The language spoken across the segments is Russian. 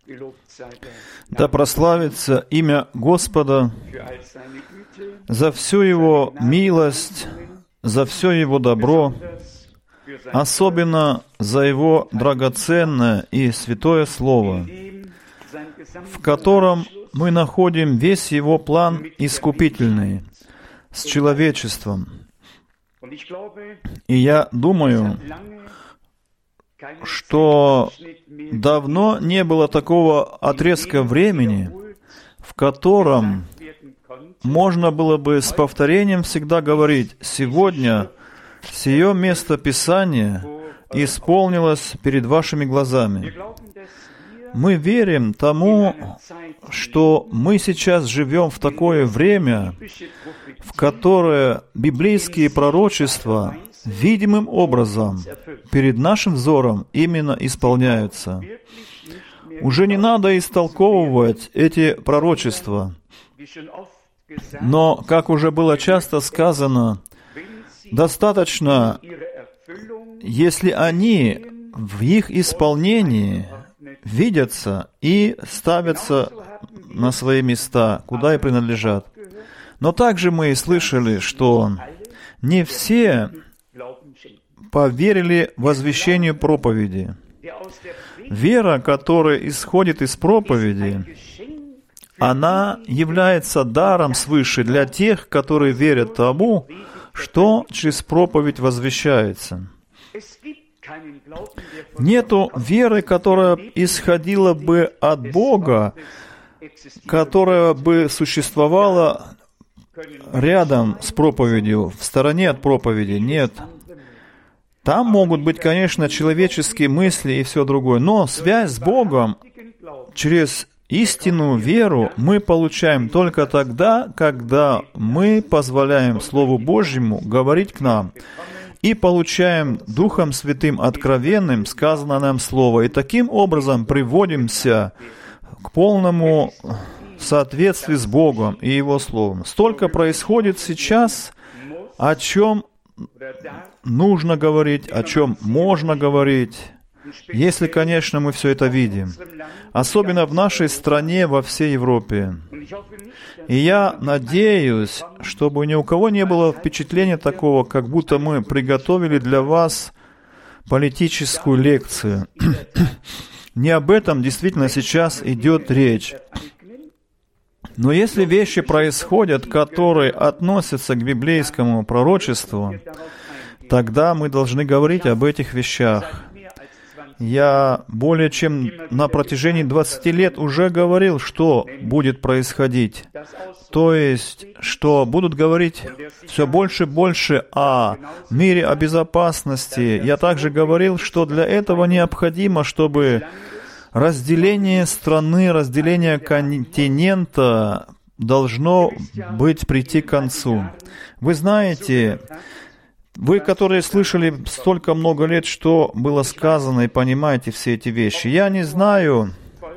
Да прославится имя Господа за всю Его милость, за все Его добро, особенно за Его драгоценное и святое Слово, в котором мы находим весь Его план искупительный с человечеством. И я думаю, что давно не было такого отрезка времени, в котором можно было бы с повторением всегда говорить: «Сегодня сие место Писания исполнилось перед вашими глазами». Мы верим тому, что мы сейчас живем в такое время, в которое библейские пророчества видимым образом перед нашим взором именно исполняются. Уже не надо истолковывать эти пророчества, но, как уже было часто сказано, достаточно, если они в их исполнении видятся и ставятся на свои места, куда и принадлежат. Но также мы и слышали, что не все поверили возвещению проповеди. Вера, которая исходит из проповеди, она является даром свыше для тех, которые верят тому, что через проповедь возвещается. Нету веры, которая исходила бы от Бога, которая бы существовала рядом с проповедью, в стороне от проповеди. Нет. Там могут быть, конечно, человеческие мысли и все другое, но связь с Богом через истинную веру мы получаем только тогда, когда мы позволяем Слову Божьему говорить к нам и получаем Духом Святым откровенным сказанное нам Слово. И таким образом приводимся к полному соответствию с Богом и Его Словом. Столько происходит сейчас, о чем нужно говорить, о чем можно говорить, если, конечно, мы все это видим. Особенно в нашей стране, во всей Европе. И я надеюсь, чтобы ни у кого не было впечатления такого, как будто мы приготовили для вас политическую лекцию. Не об этом действительно сейчас идет речь. Но если вещи происходят, которые относятся к библейскому пророчеству, тогда мы должны говорить об этих вещах. Я более чем на протяжении 20 лет уже говорил, что будет происходить. То есть, что будут говорить все больше и больше о мире, о безопасности. Я также говорил, что для этого необходимо, чтобы разделение страны, разделение континента должно прийти к концу. Вы знаете, вы, которые слышали столько много лет, что было сказано, и понимаете все эти вещи. Я не знаю,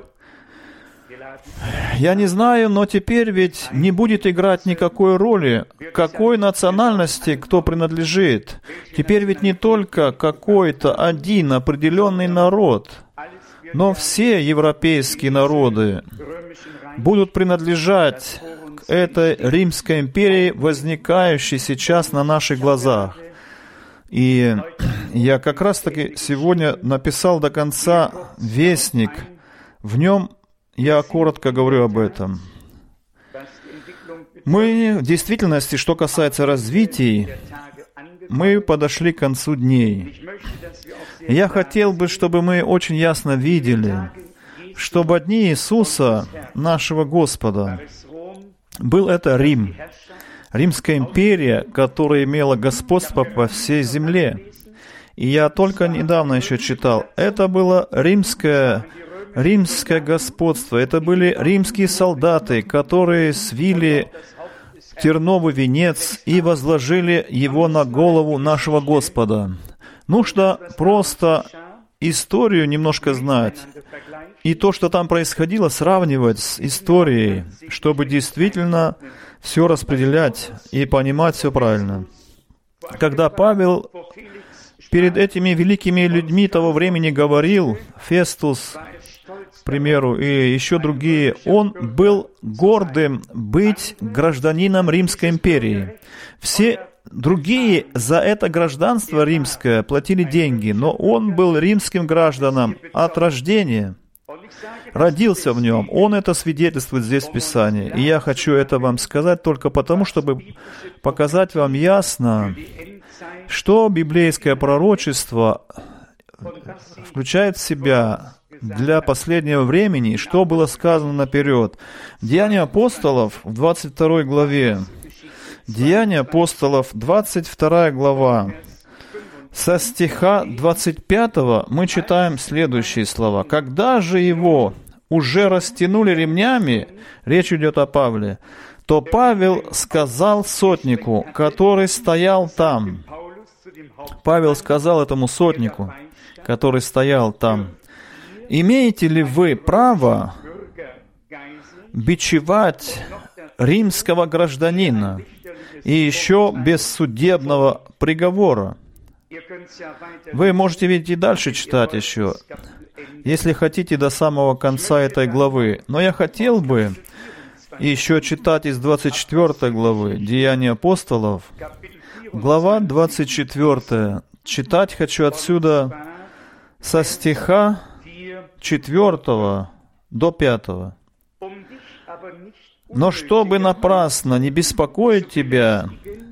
но теперь ведь не будет играть никакой роли, какой национальности кто принадлежит. Теперь ведь не только какой-то один определенный народ, но все европейские народы будут принадлежать к этой Римской империи, возникающей сейчас на наших глазах. И я как раз-таки сегодня написал до конца вестник. В нем я коротко говорю об этом. Мы в действительности, что касается развитий, мы подошли к концу дней. Я хотел бы, чтобы мы очень ясно видели, что в дни Иисуса, нашего Господа, был это Рим, Римская империя, которая имела господство по всей земле. И я только недавно еще читал, это было римское господство, это были римские солдаты, которые свили терновый венец и возложили его на голову нашего Господа. Нужно просто историю немножко знать, и то, что там происходило, сравнивать с историей, чтобы действительно все распределять и понимать все правильно. Когда Павел перед этими великими людьми того времени говорил, Фестус, к примеру, и еще другие, он был гордым быть гражданином Римской империи. Все другие за это гражданство римское платили деньги, но он был римским гражданином от рождения. Родился в нем. Он это свидетельствует здесь в Писании. И я хочу это вам сказать только потому, чтобы показать вам ясно, что библейское пророчество включает в себя для последнего времени, что было сказано наперед. Деяния апостолов в 22 главе. Деяния апостолов, 22 глава. Со стиха 25 мы читаем следующие слова. «Когда же его уже растянули ремнями», речь идет о Павле, «то Павел сказал сотнику, который стоял там». Павел сказал этому сотнику, который стоял там: «Имеете ли вы право бичевать римского гражданина и еще без судебного приговора?» Вы можете видеть и дальше читать еще, если хотите, до самого конца этой главы. Но я хотел бы еще читать из 24 главы Деяния апостолов, глава 24. Читать хочу отсюда со стиха 4 до 5. «Но чтобы напрасно не беспокоить тебя,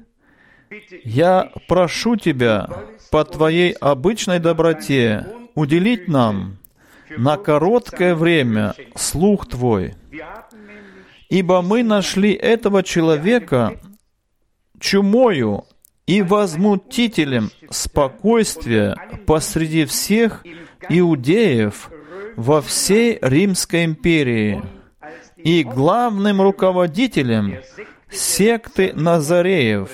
я прошу тебя по твоей обычной доброте уделить нам на короткое время слух твой, ибо мы нашли этого человека чумою и возмутителем спокойствия посреди всех иудеев во всей Римской империи и главным руководителем секты Назареев».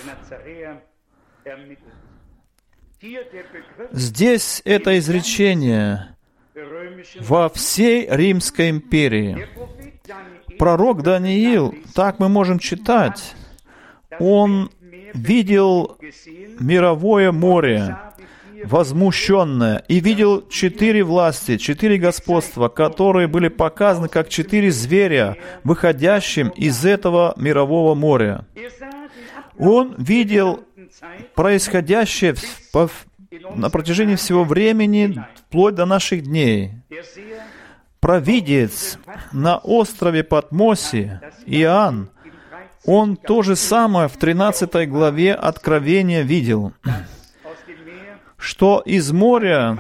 Здесь это изречение «во всей Римской империи». Пророк Даниил, так мы можем читать, он видел мировое море, возмущенное, и видел 4 власти, 4 господства, которые были показаны как 4 зверя, выходящим из этого мирового моря. Он видел происходящее на протяжении всего времени, вплоть до наших дней. Провидец на острове Патмосе, Иоанн, он то же самое в 13 главе Откровения видел, что из моря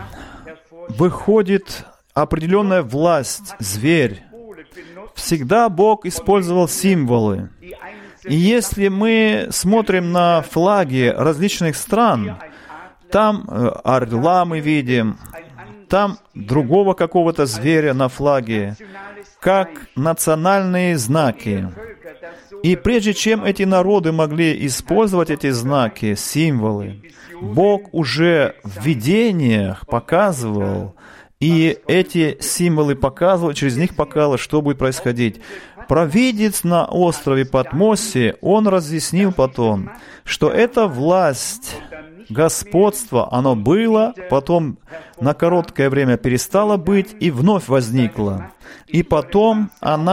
выходит определенная власть, зверь. Всегда Бог использовал символы. И если мы смотрим на флаги различных стран, там орла мы видим, там другого какого-то зверя на флаге, как национальные знаки. И прежде чем эти народы могли использовать эти знаки, символы, Бог уже в видениях показывал, и эти символы показывал, через них показывал, что будет происходить. Провидец на острове Патмосе, он разъяснил потом, что эта власть, господство, оно было, потом на короткое время перестало быть и вновь возникло. И потом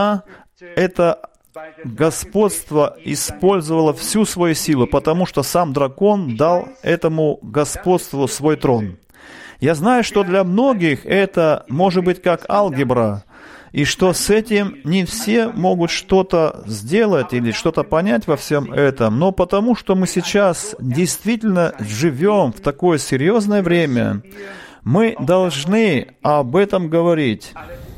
это господство использовало всю свою силу, потому что сам дракон дал этому господству свой трон. Я знаю, что для многих это может быть как алгебра, и что с этим не все могут что-то сделать или что-то понять во всем этом, но потому что мы сейчас действительно живем в такое серьезное время, мы должны об этом говорить.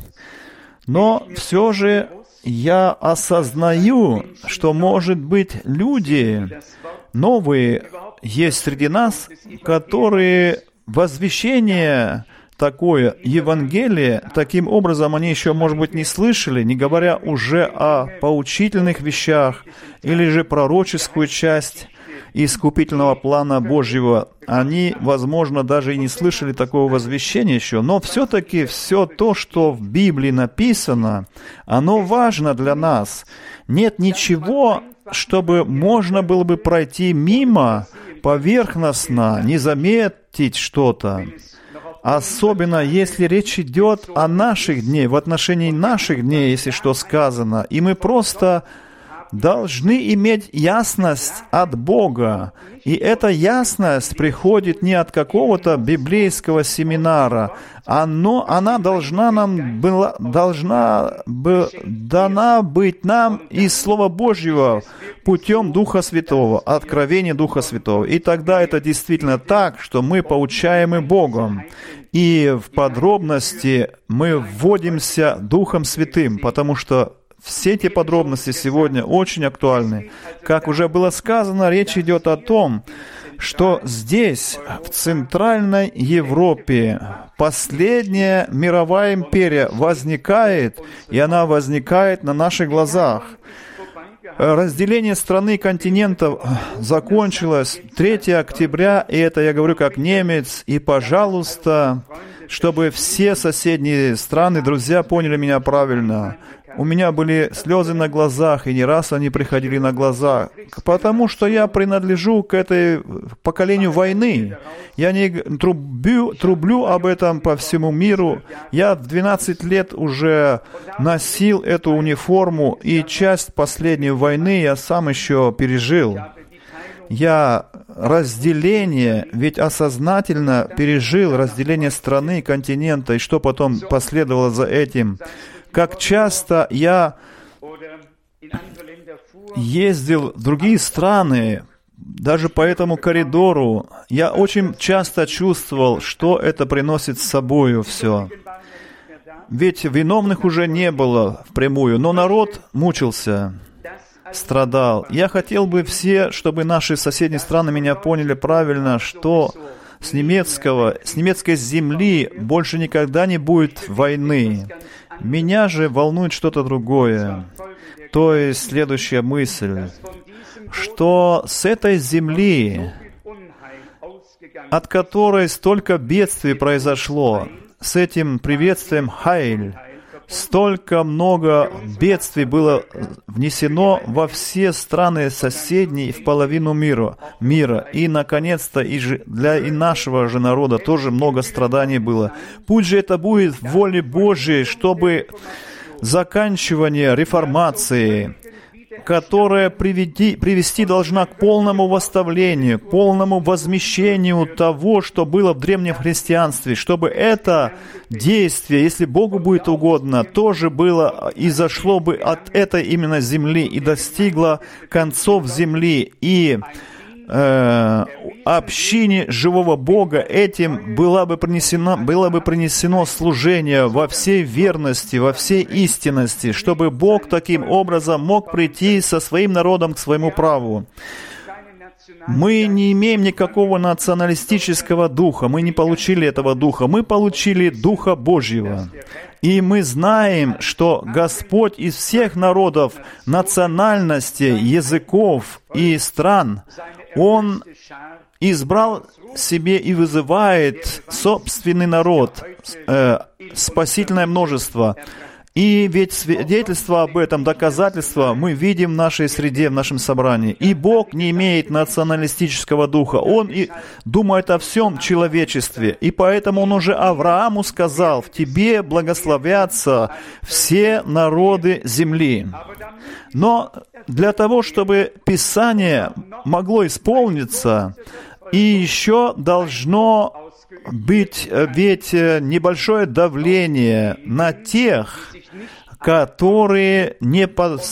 Но все же я осознаю, что, может быть, люди новые есть среди нас, которые возвещение такое, Евангелие, таким образом они еще, может быть, не слышали, не говоря уже о поучительных вещах или же пророческую часть искупительного плана Божьего. Они, возможно, даже и не слышали такого возвещения еще, но все-таки все то, что в Библии написано, оно важно для нас. Нет ничего, чтобы можно было бы пройти мимо, поверхностно, не заметить что-то. особенно если речь идет о наших днях, в отношении наших дней, если что сказано, и мы просто должны иметь ясность от Бога. И эта ясность приходит не от какого-то библейского семинара. Она должна дана быть нам из Слова Божьего путем Духа Святого, откровения Духа Святого. И тогда это действительно так, что мы поучаемы Богом. И в подробности мы вводимся Духом Святым, потому что все эти подробности сегодня очень актуальны. Как уже было сказано, речь идет о том, что здесь, в Центральной Европе, последняя мировая империя возникает, и она возникает на наших глазах. Разделение страны и континентов закончилось 3 октября, и это я говорю как немец, и, пожалуйста, чтобы все соседние страны, друзья, поняли меня правильно. У меня были слезы на глазах, и не раз они приходили на глаза, потому что я принадлежу к этой поколению войны. Я не трублю об этом по всему миру. Я в 12 лет уже носил эту униформу, и часть последней войны я сам еще пережил. Я разделение, ведь осознательно пережил разделение страны, континента, и что потом последовало за этим. Как часто я ездил в другие страны, даже по этому коридору, я очень часто чувствовал, что это приносит с собою все. Ведь виновных уже не было впрямую, но народ мучился, страдал. Я хотел бы все, чтобы наши соседние страны меня поняли правильно, что с немецкой земли больше никогда не будет войны. Меня же волнует что-то другое. То есть следующая мысль, что с этой земли, от которой столько бедствий произошло, с этим приветствием «Хайль», столько много бедствий было внесено во все страны соседние в половину мира. И, наконец-то, и нашего же народа тоже много страданий было. Пусть же это будет в воле Божьей, чтобы заканчивание реформации, которая привести должна к полному восставлению, к полному возмещению того, что было в древнем христианстве, чтобы это действие, если Богу будет угодно, тоже было и зашло бы от этой именно земли и достигло концов земли, и общине живого Бога этим было бы принесено служение во всей верности, во всей истинности, чтобы Бог таким образом мог прийти со своим народом к своему праву. Мы не имеем никакого националистического духа, мы не получили этого духа, мы получили Духа Божьего. И мы знаем, что Господь из всех народов, национальностей, языков и стран, Он избрал себе и вызывает собственный народ, спасительное множество. И ведь свидетельство об этом, доказательство мы видим в нашей среде, в нашем собрании. И Бог не имеет националистического духа. Он и думает о всем человечестве. И поэтому Он уже Аврааму сказал: «В тебе благословятся все народы земли». Но для того, чтобы Писание могло исполниться, и еще должно быть ведь небольшое давление на тех, которые не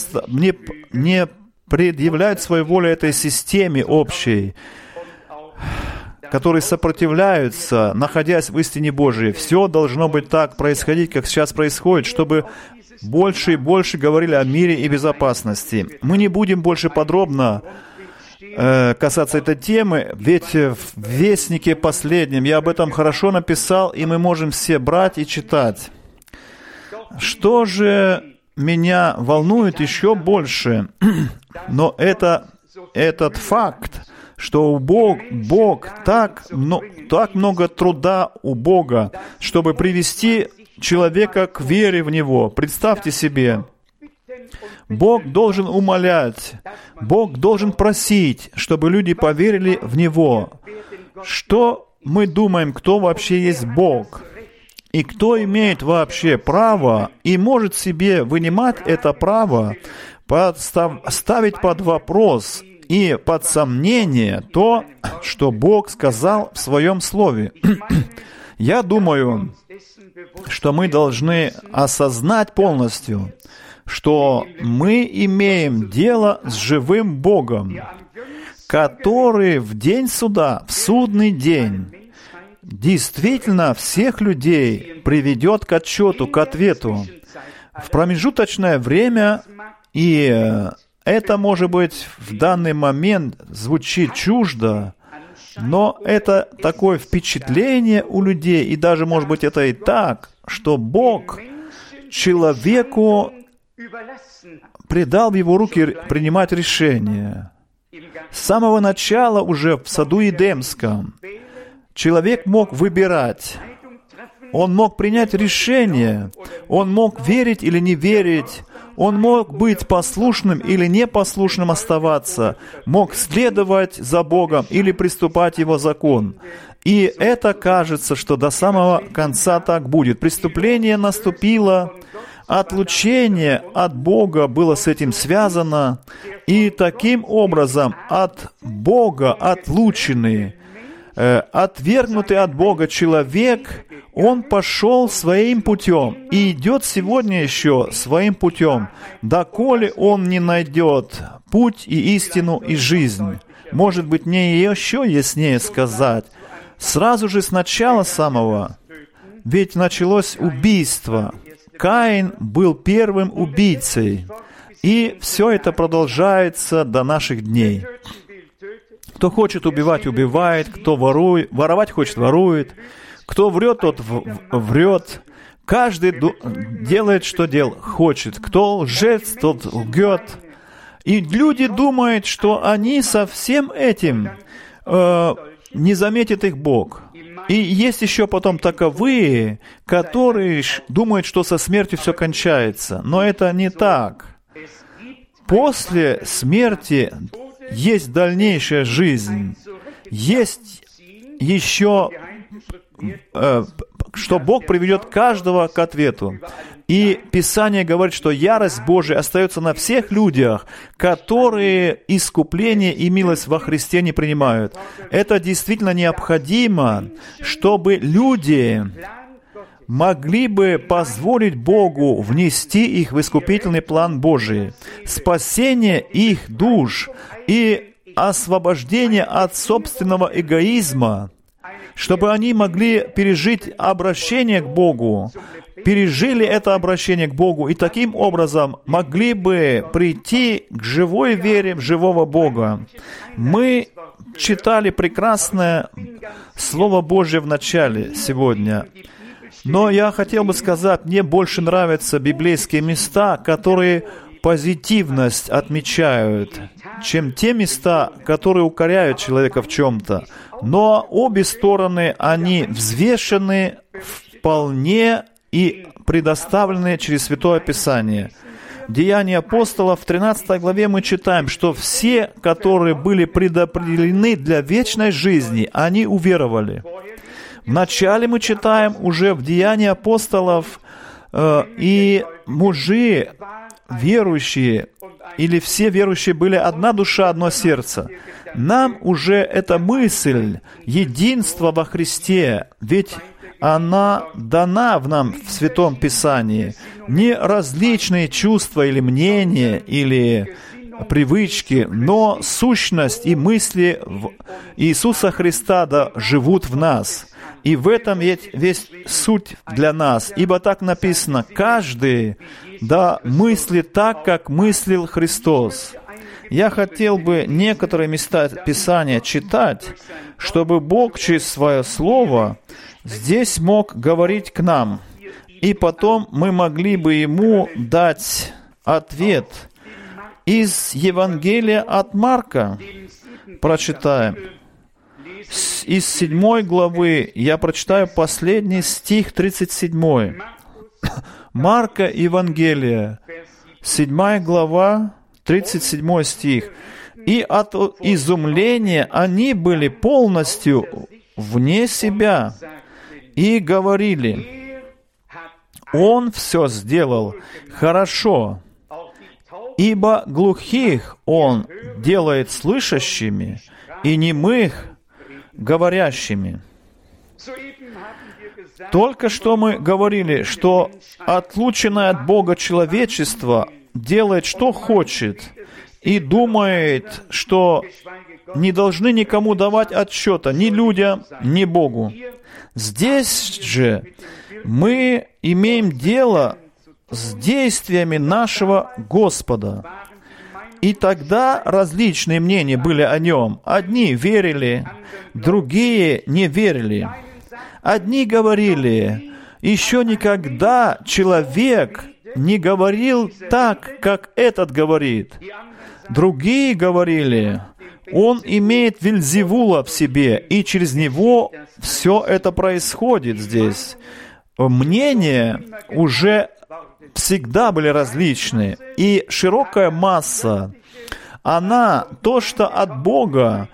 предъявляют свою волю этой системе общей, которые сопротивляются, находясь в истине Божией. Все должно быть так происходить, как сейчас происходит, чтобы больше и больше говорили о мире и безопасности. Мы не будем больше подробно касаться этой темы, ведь в Вестнике последнем я об этом хорошо написал, и мы можем все брать и читать. Что же меня волнует еще больше, но это этот факт, что Бог так много труда у Бога, чтобы привести человека к вере в Него. Представьте себе, Бог должен умолять, Бог должен просить, чтобы люди поверили в Него. Что мы думаем, кто вообще есть Бог, и кто имеет вообще право и может себе вынимать это право, ставить под вопрос и под сомнение то, что Бог сказал в Своем Слове. Я думаю, что мы должны осознать полностью, что мы имеем дело с живым Богом, который в день суда, в судный день, действительно всех людей приведет к отчету, к ответу в промежуточное время, и это, может быть, в данный момент звучит чуждо, но это такое впечатление у людей, и даже, может быть, это и так, что Бог человеку предал в его руки принимать решения. С самого начала уже в саду Эдемском человек мог выбирать. Он мог принять решение. Он мог верить или не верить. Он мог быть послушным или непослушным оставаться. Мог следовать за Богом или приступать Его закон. И это кажется, что до самого конца так будет. Преступление наступило, отлучение от Бога было с этим связано, и таким образом от Бога отлученный, отвергнутый от Бога человек, он пошел своим путем и идет сегодня еще своим путем, доколе он не найдет путь и истину и жизнь. Может быть, мне еще яснее сказать, сразу же с начала самого, ведь началось убийство. Каин был первым убийцей, и все это продолжается до наших дней. Кто хочет убивать, убивает, кто воровать хочет, ворует, кто врет, тот врет. Каждый делает, что хочет. Кто лжец, тот лгет. И люди думают, что они со всем этим не заметит их Бог. И есть еще потом таковые, которые думают, что со смертью все кончается. Но это не так. После смерти есть дальнейшая жизнь. Есть еще, что Бог приведет каждого к ответу. И Писание говорит, что ярость Божия остается на всех людях, которые искупление и милость во Христе не принимают. Это действительно необходимо, чтобы люди могли бы позволить Богу внести их в искупительный план Божий, спасение их душ и освобождение от собственного эгоизма, чтобы они могли пережить обращение к Богу, пережили это обращение к Богу и таким образом могли бы прийти к живой вере в живого Бога. Мы читали прекрасное Слово Божье в начале сегодня. Но я хотел бы сказать, мне больше нравятся библейские места, которые позитивность отмечают, чем те места, которые укоряют человека в чем-то. Но обе стороны, они взвешены вполне и предоставлены через Святое Писание. Деяния апостолов в 13 главе мы читаем, что все, которые были предопределены для вечной жизни, они уверовали. Вначале мы читаем уже в Деянии апостолов и мужи верующие, или все верующие были одна душа, одно сердце. Нам уже эта мысль единства во Христе, ведь она дана в нам в Святом Писании. Не различные чувства или мнения, или привычки, но сущность и мысли Иисуса Христа да живут в нас. И в этом есть весь суть для нас. Ибо так написано, каждый да мыслит так, как мыслил Христос. Я хотел бы некоторые места Писания читать, чтобы Бог через Свое Слово здесь мог говорить к нам. И потом мы могли бы Ему дать ответ. Из Евангелия от Марка прочитаем. Из 7 главы я прочитаю последний стих 37. Марка Евангелие, 7 глава, 37 стих. «И от изумления они были полностью вне себя и говорили: Он все сделал хорошо, ибо глухих Он делает слышащими и немых говорящими. Только что мы говорили, что отлученное от Бога человечество делает, что хочет, и думает, что не должны никому давать отчета, ни людям, ни Богу. Здесь же мы имеем дело с действиями нашего Господа. И тогда различные мнения были о Нем. Одни верили, другие не верили. Одни говорили: еще никогда человек не говорил так, как этот говорит. Другие говорили: он имеет Вельзевула в себе, и через него все это происходит здесь. Мнения уже всегда были различны, и широкая масса, она то, что от Бога,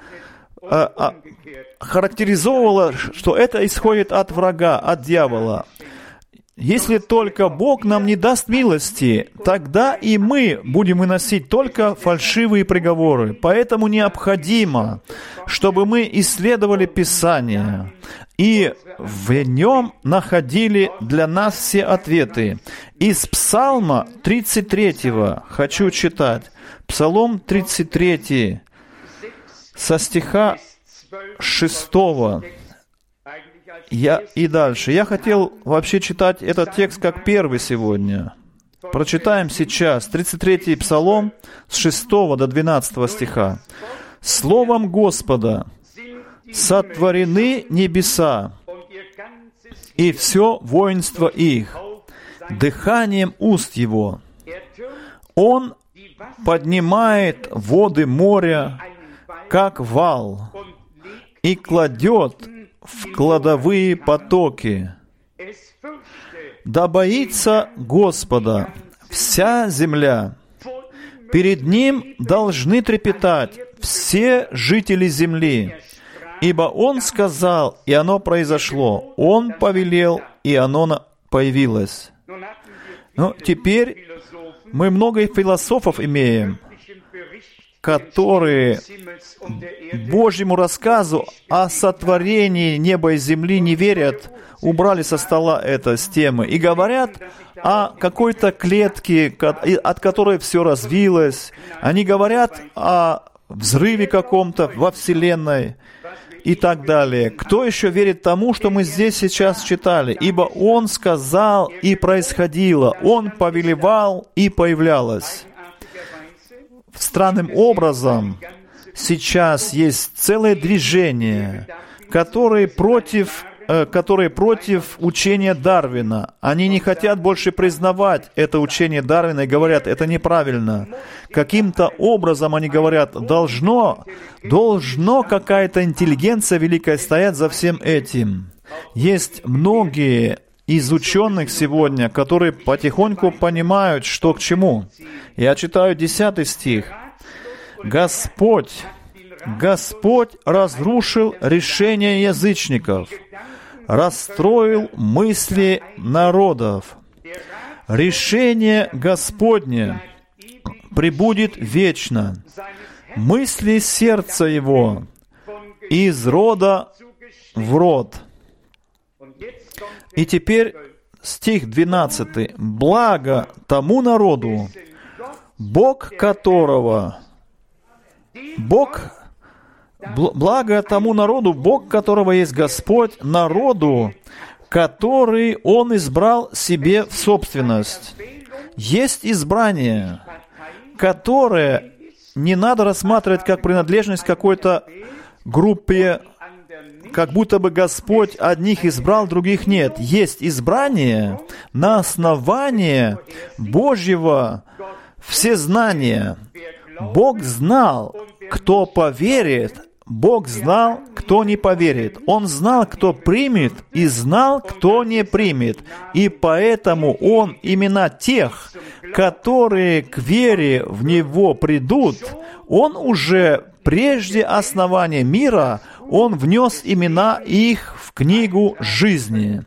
характеризовала, что это исходит от врага, от дьявола. Если только Бог нам не даст милости, тогда и мы будем выносить только фальшивые приговоры. Поэтому необходимо, чтобы мы исследовали Писание и в нем находили для нас все ответы. Из Псалма 33 хочу читать. Псалом 33 со стиха 6 и дальше. Я хотел вообще читать этот текст как первый сегодня. Прочитаем сейчас 33-й Псалом с 6 до 12 стиха. «Словом Господа сотворены небеса, и все воинство их, дыханием уст Его. Он поднимает воды моря, как вал, и кладет в кладовые потоки. Да боится Господа вся земля. Перед Ним должны трепетать все жители земли. Ибо Он сказал, и оно произошло. Он повелел, и оно появилось». Ну, теперь мы много философов имеем, которые Божьему рассказу о сотворении неба и земли не верят, убрали со стола это с темы и говорят о какой-то клетке, от которой все развилось. Они говорят о взрыве каком-то во Вселенной и так далее. Кто еще верит тому, что мы здесь сейчас читали? «Ибо Он сказал, и происходило, Он повелевал, и появлялось». Странным образом сейчас есть целое движение, которые против учения Дарвина. Они не хотят больше признавать это учение Дарвина и говорят, это неправильно. Каким-то образом они говорят, должно какая-то интеллигенция великая стоять за всем этим. Есть многие из ученых сегодня, которые потихоньку понимают, что к чему. Я читаю 10 стих. Господь разрушил решения язычников, расстроил мысли народов. Решение Господне пребудет вечно, мысли сердца Его из рода в род. И теперь стих 12. «Благо тому народу, благо тому народу, Бог которого есть Господь, народу, который Он избрал себе в собственность». Есть избрание, которое не надо рассматривать как принадлежность какой-то группе, как будто бы Господь одних избрал, других нет. Есть избрание на основании Божьего всезнания. Бог знал, кто поверит, Бог знал, кто не поверит. Он знал, кто примет, и знал, кто не примет. И поэтому Он имена тех, которые к вере в Него придут, Он уже прежде основания мира Он внес имена их в книгу жизни.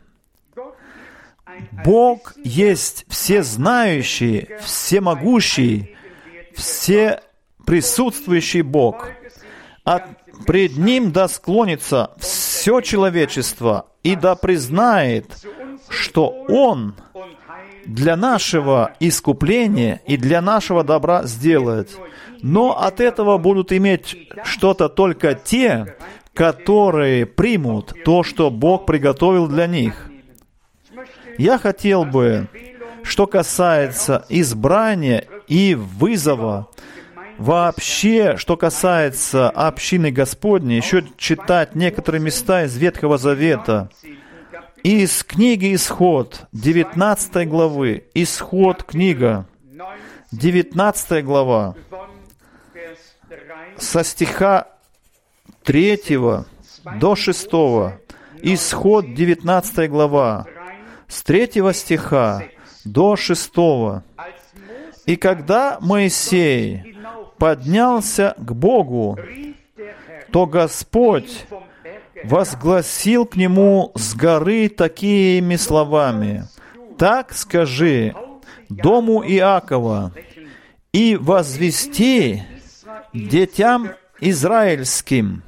Бог есть всезнающий, всемогущий, всеприсутствующий Бог. Пред Ним да склонится все человечество, и да признает, что Он для нашего искупления и для нашего добра сделает. Но от этого будут иметь что-то только те, которые примут то, что Бог приготовил для них. Я хотел бы, что касается избрания и вызова, вообще, что касается общины Господней, еще читать некоторые места из Ветхого Завета. Из книги «Исход», 19 главы, «Исход» книга, 19 глава, со стиха 3 до 6, «Исход», 19 глава, с 3 стиха до 6. «И когда Моисей поднялся к Богу, то Господь возгласил к нему с горы такими словами: «Так скажи дому Иакова и возвести детям израильским: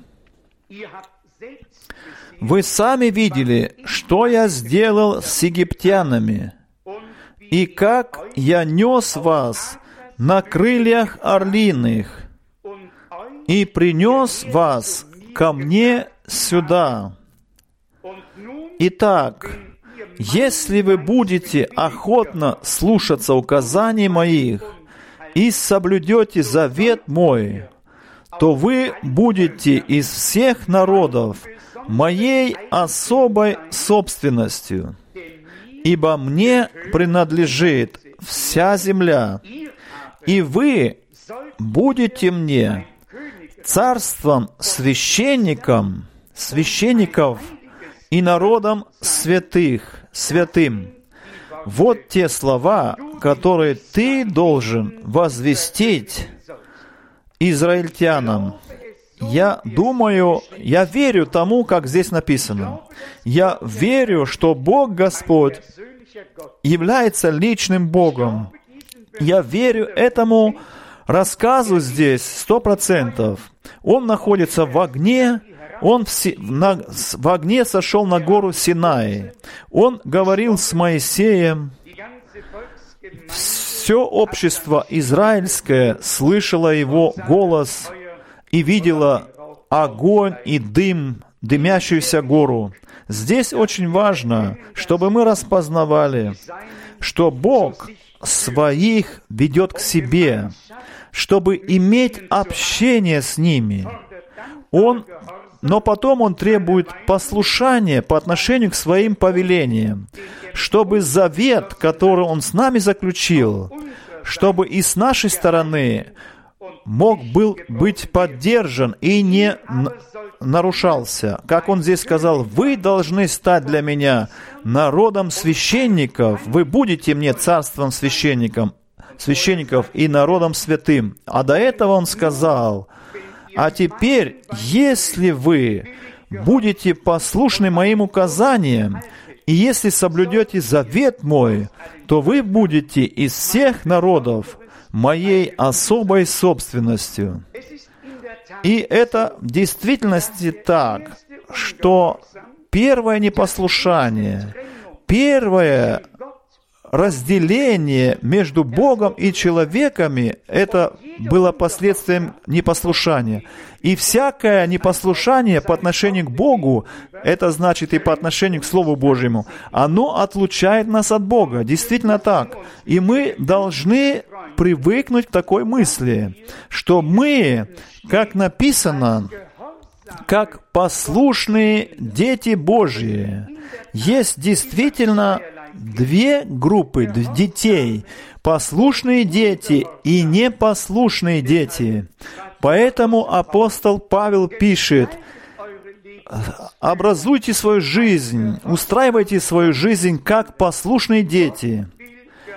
вы сами видели, что я сделал с египтянами, и как я нес вас на крыльях орлиных, и принес вас ко мне сюда. Итак, если вы будете охотно слушаться указаний моих и соблюдете завет мой, то вы будете из всех народов моей особой собственностью, ибо мне принадлежит вся земля, и вы будете мне царством священников и народом святым. Вот те слова, которые ты должен возвестить израильтянам. Я верю тому, как здесь написано. Я верю, что Бог Господь является личным Богом. Я верю этому рассказу здесь 100%. Он находится в огне, Он в огне сошел на гору Синай. Он говорил с Моисеем. Все общество израильское слышало его голос и видело огонь и дым, дымящуюся гору. Здесь очень важно, чтобы мы распознавали, что Бог своих ведет к себе, чтобы иметь общение с ними. Но потом Он требует послушания по отношению к своим повелениям, чтобы завет, который Он с нами заключил, чтобы и с нашей стороны мог быть поддержан и не нарушался. Как Он здесь сказал: «Вы должны стать для Меня народом священников, вы будете Мне царством священников и народом святым». А до этого Он сказал: «А теперь, если вы будете послушны Моим указаниям, и если соблюдете завет Мой, то вы будете из всех народов Моей особой собственностью». И это в действительности так, что первое непослушание, первое разделение между Богом и человеками, это было последствием непослушания. И всякое непослушание по отношению к Богу, это значит и по отношению к Слову Божьему, оно отлучает нас от Бога. Действительно так. И мы должны привыкнуть к такой мысли, что мы, как написано, как послушные дети Божьи. Есть действительно две группы детей: послушные дети и непослушные дети. Поэтому апостол Павел пишет: образуйте свою жизнь, устраивайте свою жизнь как послушные дети.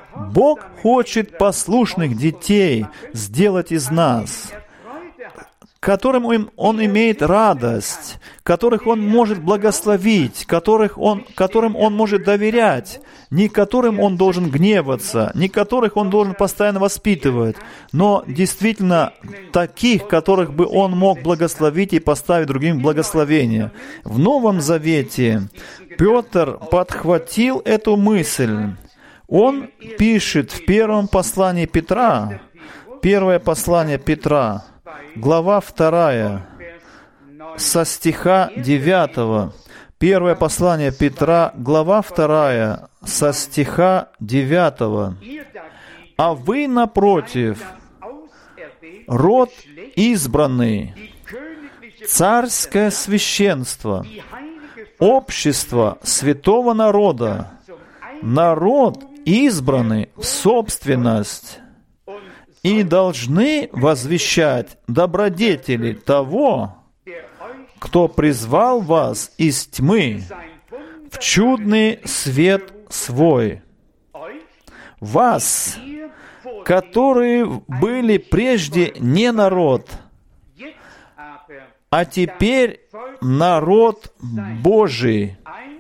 Бог хочет послушных детей сделать из нас. которым Он имеет радость, которых Он может благословить, которым Он может доверять, не которым Он должен гневаться, не которых Он должен постоянно воспитывать, но действительно таких, которых бы Он мог благословить и поставить другим благословение. В Новом Завете Петр подхватил эту мысль. Он пишет в первом послании Петра, первое послание Петра, глава 2, со стиха 9. Первое послание Петра, глава 2, со стиха 9. «А вы, напротив, род избранный, царское священство, общество святого народа, народ избранный в собственность, и должны возвещать добродетели того, кто призвал вас из тьмы в чудный свет свой. Вас, которые были прежде не народ, а теперь народ Божий,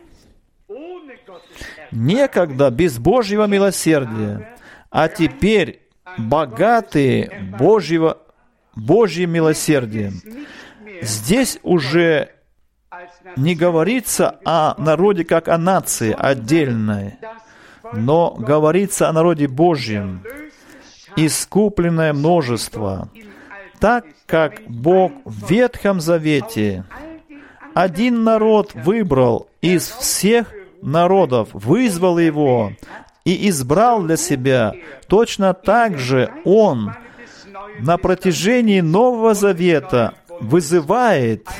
некогда без Божьего милосердия, а теперь богатые Божьим милосердием». Здесь уже не говорится о народе как о нации отдельной, но говорится о народе Божьем, искупленное множество, так как Бог в Ветхом Завете один народ выбрал из всех народов, вызвал его и избрал для себя, точно так же Он на протяжении Нового Завета вызывает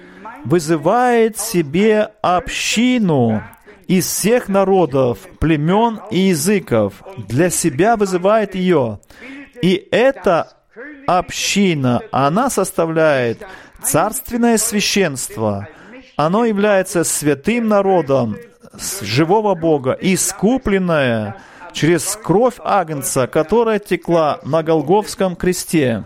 себе общину из всех народов, племен и языков. Для себя вызывает ее. И эта община, она составляет царственное священство. Оно является святым народом живого Бога, искупленное через кровь Агнца, которая текла на Голгофском кресте.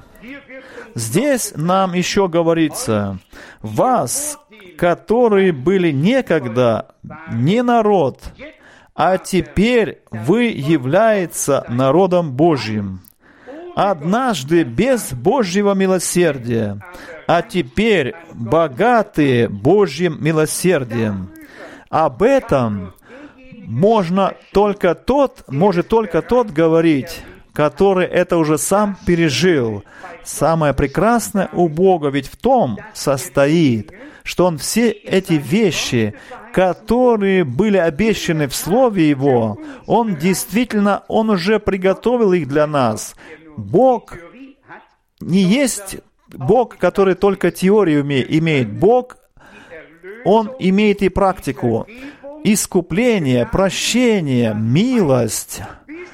Здесь нам еще говорится: «Вас, которые были некогда не народ, а теперь вы является народом Божьим. Однажды без Божьего милосердия, а теперь богатые Божьим милосердием». Об этом может только тот говорить, который это уже сам пережил. Самое прекрасное у Бога ведь в том состоит, что Он все эти вещи, которые были обещаны в Слове Его, Он уже приготовил их для нас. Бог не есть Бог, который только теорию имеет. Бог, Он имеет и практику. Искупление, прощение, милость,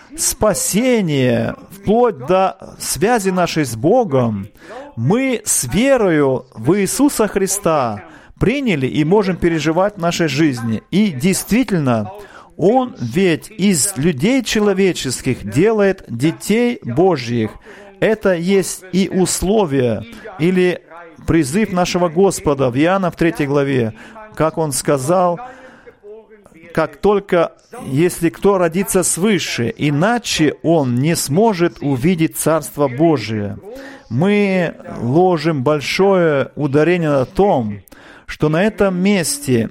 спасение, вплоть до связи нашей с Богом, мы с верою в Иисуса Христа приняли и можем переживать в нашей жизни. И действительно, Он ведь из людей человеческих делает детей Божьих. Это есть и условие, или призыв нашего Господа в Иоанна в 3 главе, как Он сказал: как только, если кто родится свыше, иначе он не сможет увидеть Царство Божие. Мы ложим большое ударение на том, что на этом месте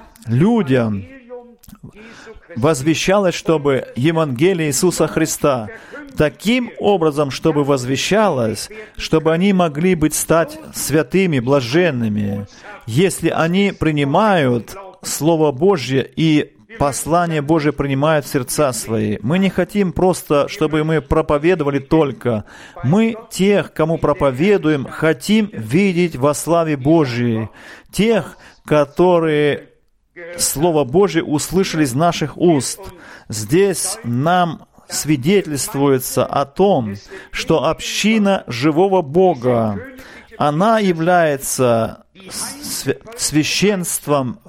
людям возвещалось, чтобы Евангелие Иисуса Христа таким образом, чтобы возвещалось, чтобы они могли стать святыми, блаженными, если они принимают Слово Божье и послание Божие принимают в сердца свои. Мы не хотим просто, чтобы мы проповедовали только. Мы тех, кому проповедуем, хотим видеть во славе Божьей. Тех, которые Слово Божие услышали из наших уст. Здесь нам свидетельствуется о том, что община живого Бога, она является священством,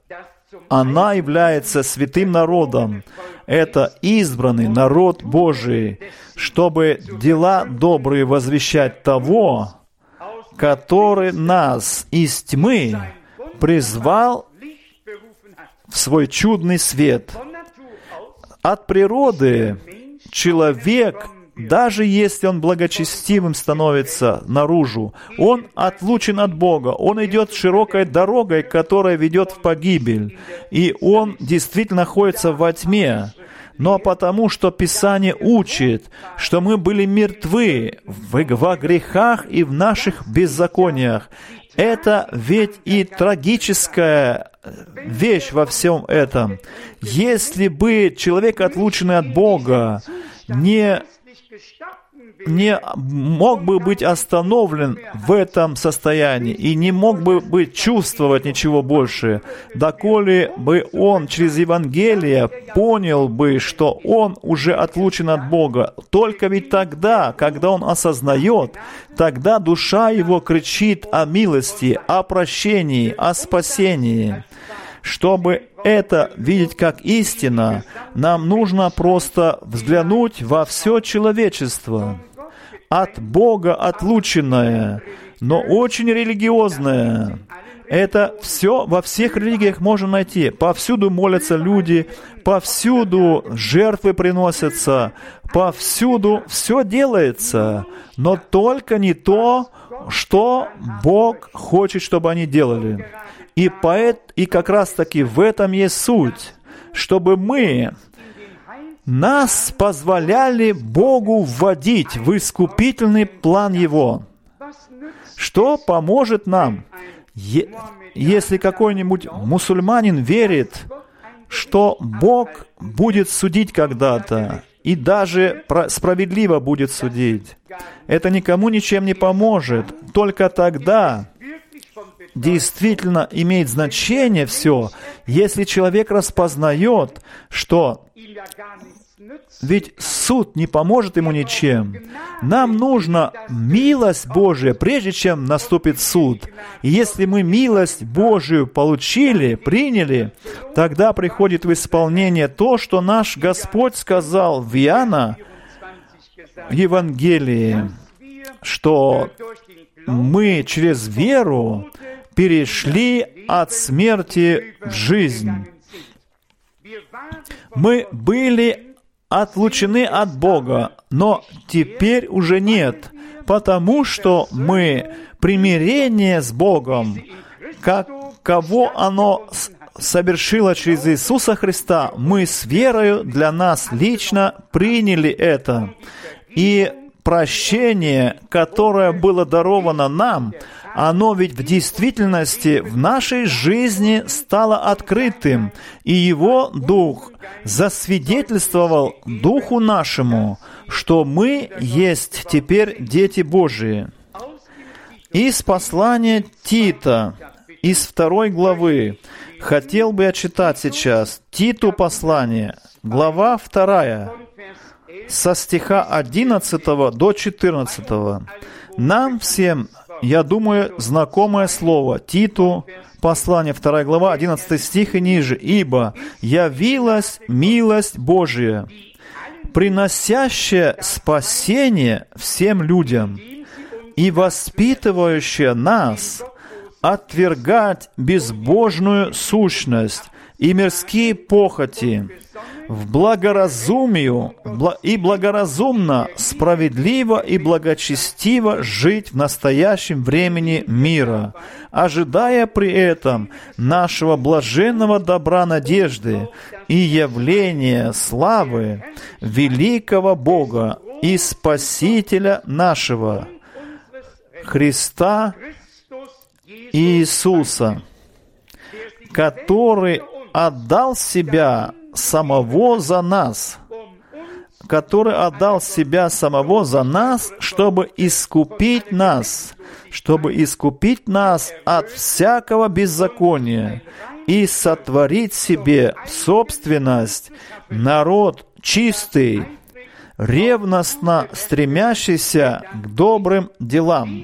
она является святым народом. Это избранный народ Божий, чтобы дела добрые возвещать того, который нас из тьмы призвал в свой чудный свет. От природы человек, даже если он благочестивым становится наружу, он отлучен от Бога, он идет широкой дорогой, которая ведет в погибель, и он действительно находится во тьме. Но потому, что Писание учит, что мы были мертвы во грехах и в наших беззакониях, это ведь и трагическая вещь во всем этом. Если бы человек, отлученный от Бога, не мог бы быть остановлен в этом состоянии и не мог бы чувствовать ничего больше, доколе бы он через Евангелие понял бы, что он уже отлучен от Бога. Только ведь тогда, когда он осознает, тогда душа его кричит о милости, о прощении, о спасении. Чтобы это видеть как истина, нам нужно просто взглянуть во все человечество. От Бога отлученное, но очень религиозное. Это все во всех религиях можно найти. Повсюду молятся люди, повсюду жертвы приносятся, повсюду все делается, но только не то, что Бог хочет, чтобы они делали. И как раз-таки в этом есть суть, чтобы нас позволяли Богу вводить в искупительный план Его. Что поможет нам, если какой-нибудь мусульманин верит, что Бог будет судить когда-то, и даже справедливо будет судить? Это никому ничем не поможет. Только тогда действительно имеет значение все, если человек распознает, что ведь суд не поможет ему ничем. Нам нужна милость Божия, прежде чем наступит суд. И если мы милость Божию получили, приняли, тогда приходит в исполнение то, что наш Господь сказал в Иоанна в Евангелии, что мы через веру перешли от смерти в жизнь. Мы были отлучены от Бога, но теперь уже нет, потому что мы примирение с Богом, кого оно совершило через Иисуса Христа, мы с верою для нас лично приняли это. И прощение, которое было даровано нам, оно ведь в действительности в нашей жизни стало открытым, и Его Дух засвидетельствовал Духу нашему, что мы есть теперь дети Божии. Из послания Тита, из 2 главы, хотел бы я читать сейчас Титу послание, глава 2, со стиха 11 до 14. Нам всем, я думаю, знакомое слово. Титу, послание 2 глава, 11 стих и ниже. «Ибо явилась милость Божия, приносящая спасение всем людям и воспитывающая нас отвергать безбожную сущность и мирские похоти, в благоразумию и благоразумно, справедливо и благочестиво жить в настоящем времени мира, ожидая при этом нашего блаженного добра надежды и явления славы великого Бога и Спасителя нашего, Христа Иисуса, который отдал Себя самого за нас, чтобы искупить нас от всякого беззакония и сотворить себе в собственность народ чистый, ревностно стремящийся к добрым делам.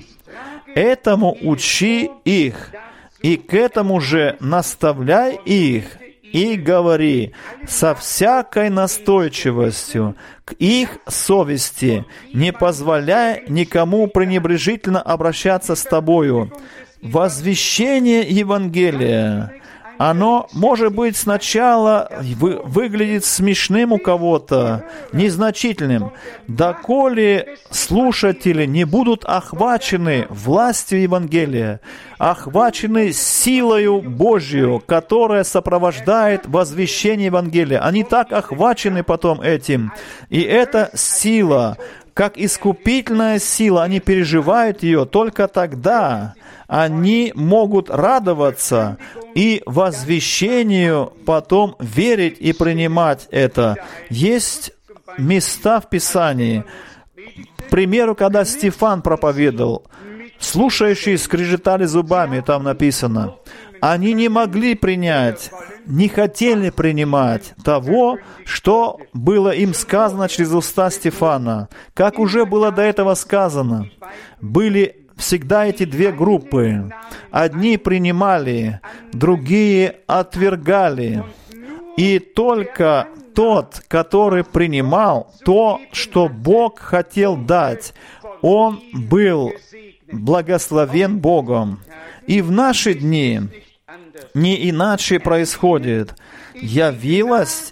Этому учи их, и к этому же наставляй их, и говори со всякой настойчивостью к их совести, не позволяя никому пренебрежительно обращаться с тобою. Возвещение Евангелия, оно, может быть, сначала выглядит смешным у кого-то, незначительным, доколе слушатели не будут охвачены властью Евангелия, охвачены силою Божью, которая сопровождает возвещение Евангелия. Они так охвачены потом этим. И эта сила, как искупительная сила, они переживают ее только тогда. Они могут радоваться и возвещению потом верить и принимать это. Есть места в Писании. К примеру, когда Стефан проповедовал, слушающие скрежетали зубами, там написано. Они не могли принять, не хотели принимать того, что было им сказано через уста Стефана. Как уже было до этого сказано, были всегда эти две группы. Одни принимали, другие отвергали. И только тот, который принимал то, что Бог хотел дать, он был благословен Богом. И в наши дни не иначе происходит. Явилась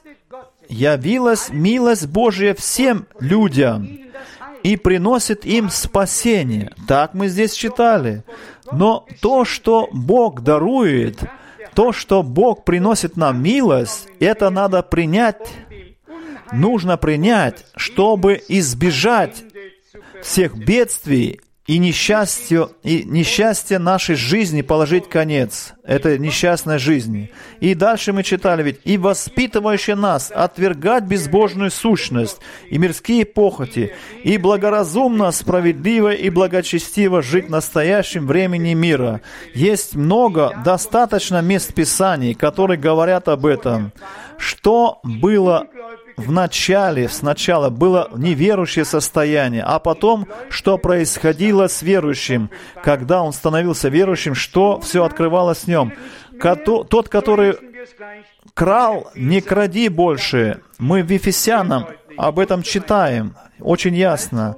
милость Божья всем людям и приносит им спасение. Так мы здесь читали. Но то, что Бог дарует, то, что Бог приносит нам милость, это надо принять. Нужно принять, чтобы избежать всех бедствий и несчастья нашей жизни положить конец этой несчастной жизни. И дальше мы читали ведь, и воспитывающий нас отвергать безбожную сущность и мирские похоти, и благоразумно, справедливо и благочестиво жить в настоящем времени мира. Есть достаточно мест Писаний, которые говорят об этом. Что было сначала было неверующее состояние, а потом, что происходило с верующим, когда он становился верующим, что все открывалось в нем. Тот, который крал, не кради больше. Мы в Ефесянам об этом читаем очень ясно.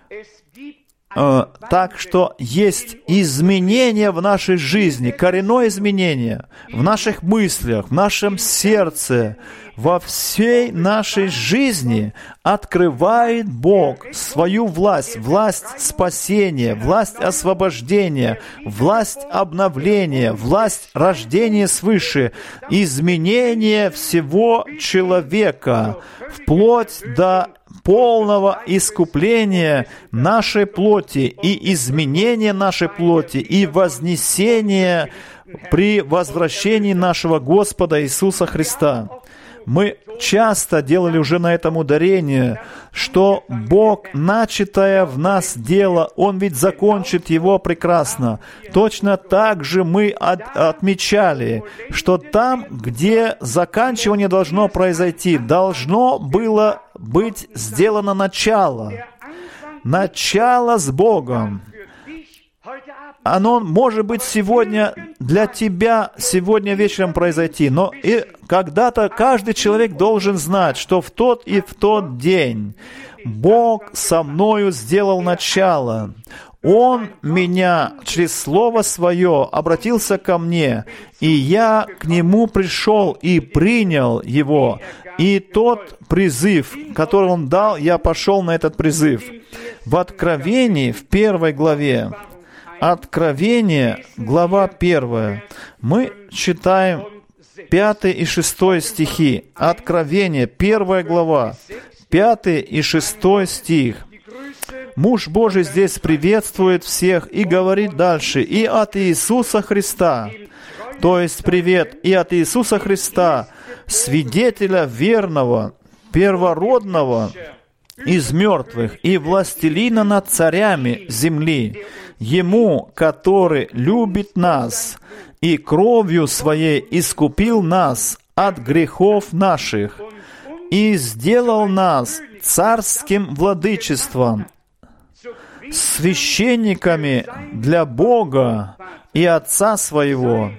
Так что есть изменения в нашей жизни, коренное изменение в наших мыслях, в нашем сердце, во всей нашей жизни открывает Бог свою власть, власть спасения, власть освобождения, власть обновления, власть рождения свыше, изменение всего человека, вплоть до полного искупления нашей плоти и изменения нашей плоти и вознесения при возвращении нашего Господа Иисуса Христа. Мы часто делали уже на этом ударение, что Бог, начатое в нас дело, Он ведь закончит его прекрасно. Точно так же мы отмечали, что там, где заканчивание должно произойти, должно было быть сделано начало. Начало с Богом. Оно может быть сегодня для тебя, сегодня вечером произойти, но и когда-то каждый человек должен знать, что в тот и в тот день Бог со мною сделал начало. Он меня через Слово Свое обратился ко мне, и я к Нему пришел и принял Его. И тот призыв, который Он дал, я пошел на этот призыв. В Откровении, в 1 главе, Откровение, глава 1, мы читаем 5 и 6 стихи. Откровение, 1 глава, 5 и 6 стих. Муж Божий здесь приветствует всех и говорит дальше: «И от Иисуса Христа», то есть привет, «и от Иисуса Христа, свидетеля верного, первородного из мертвых и властелина над царями земли, Ему, который любит нас и кровью Своей искупил нас от грехов наших и сделал нас царским владычеством, священниками для Бога и Отца Своего.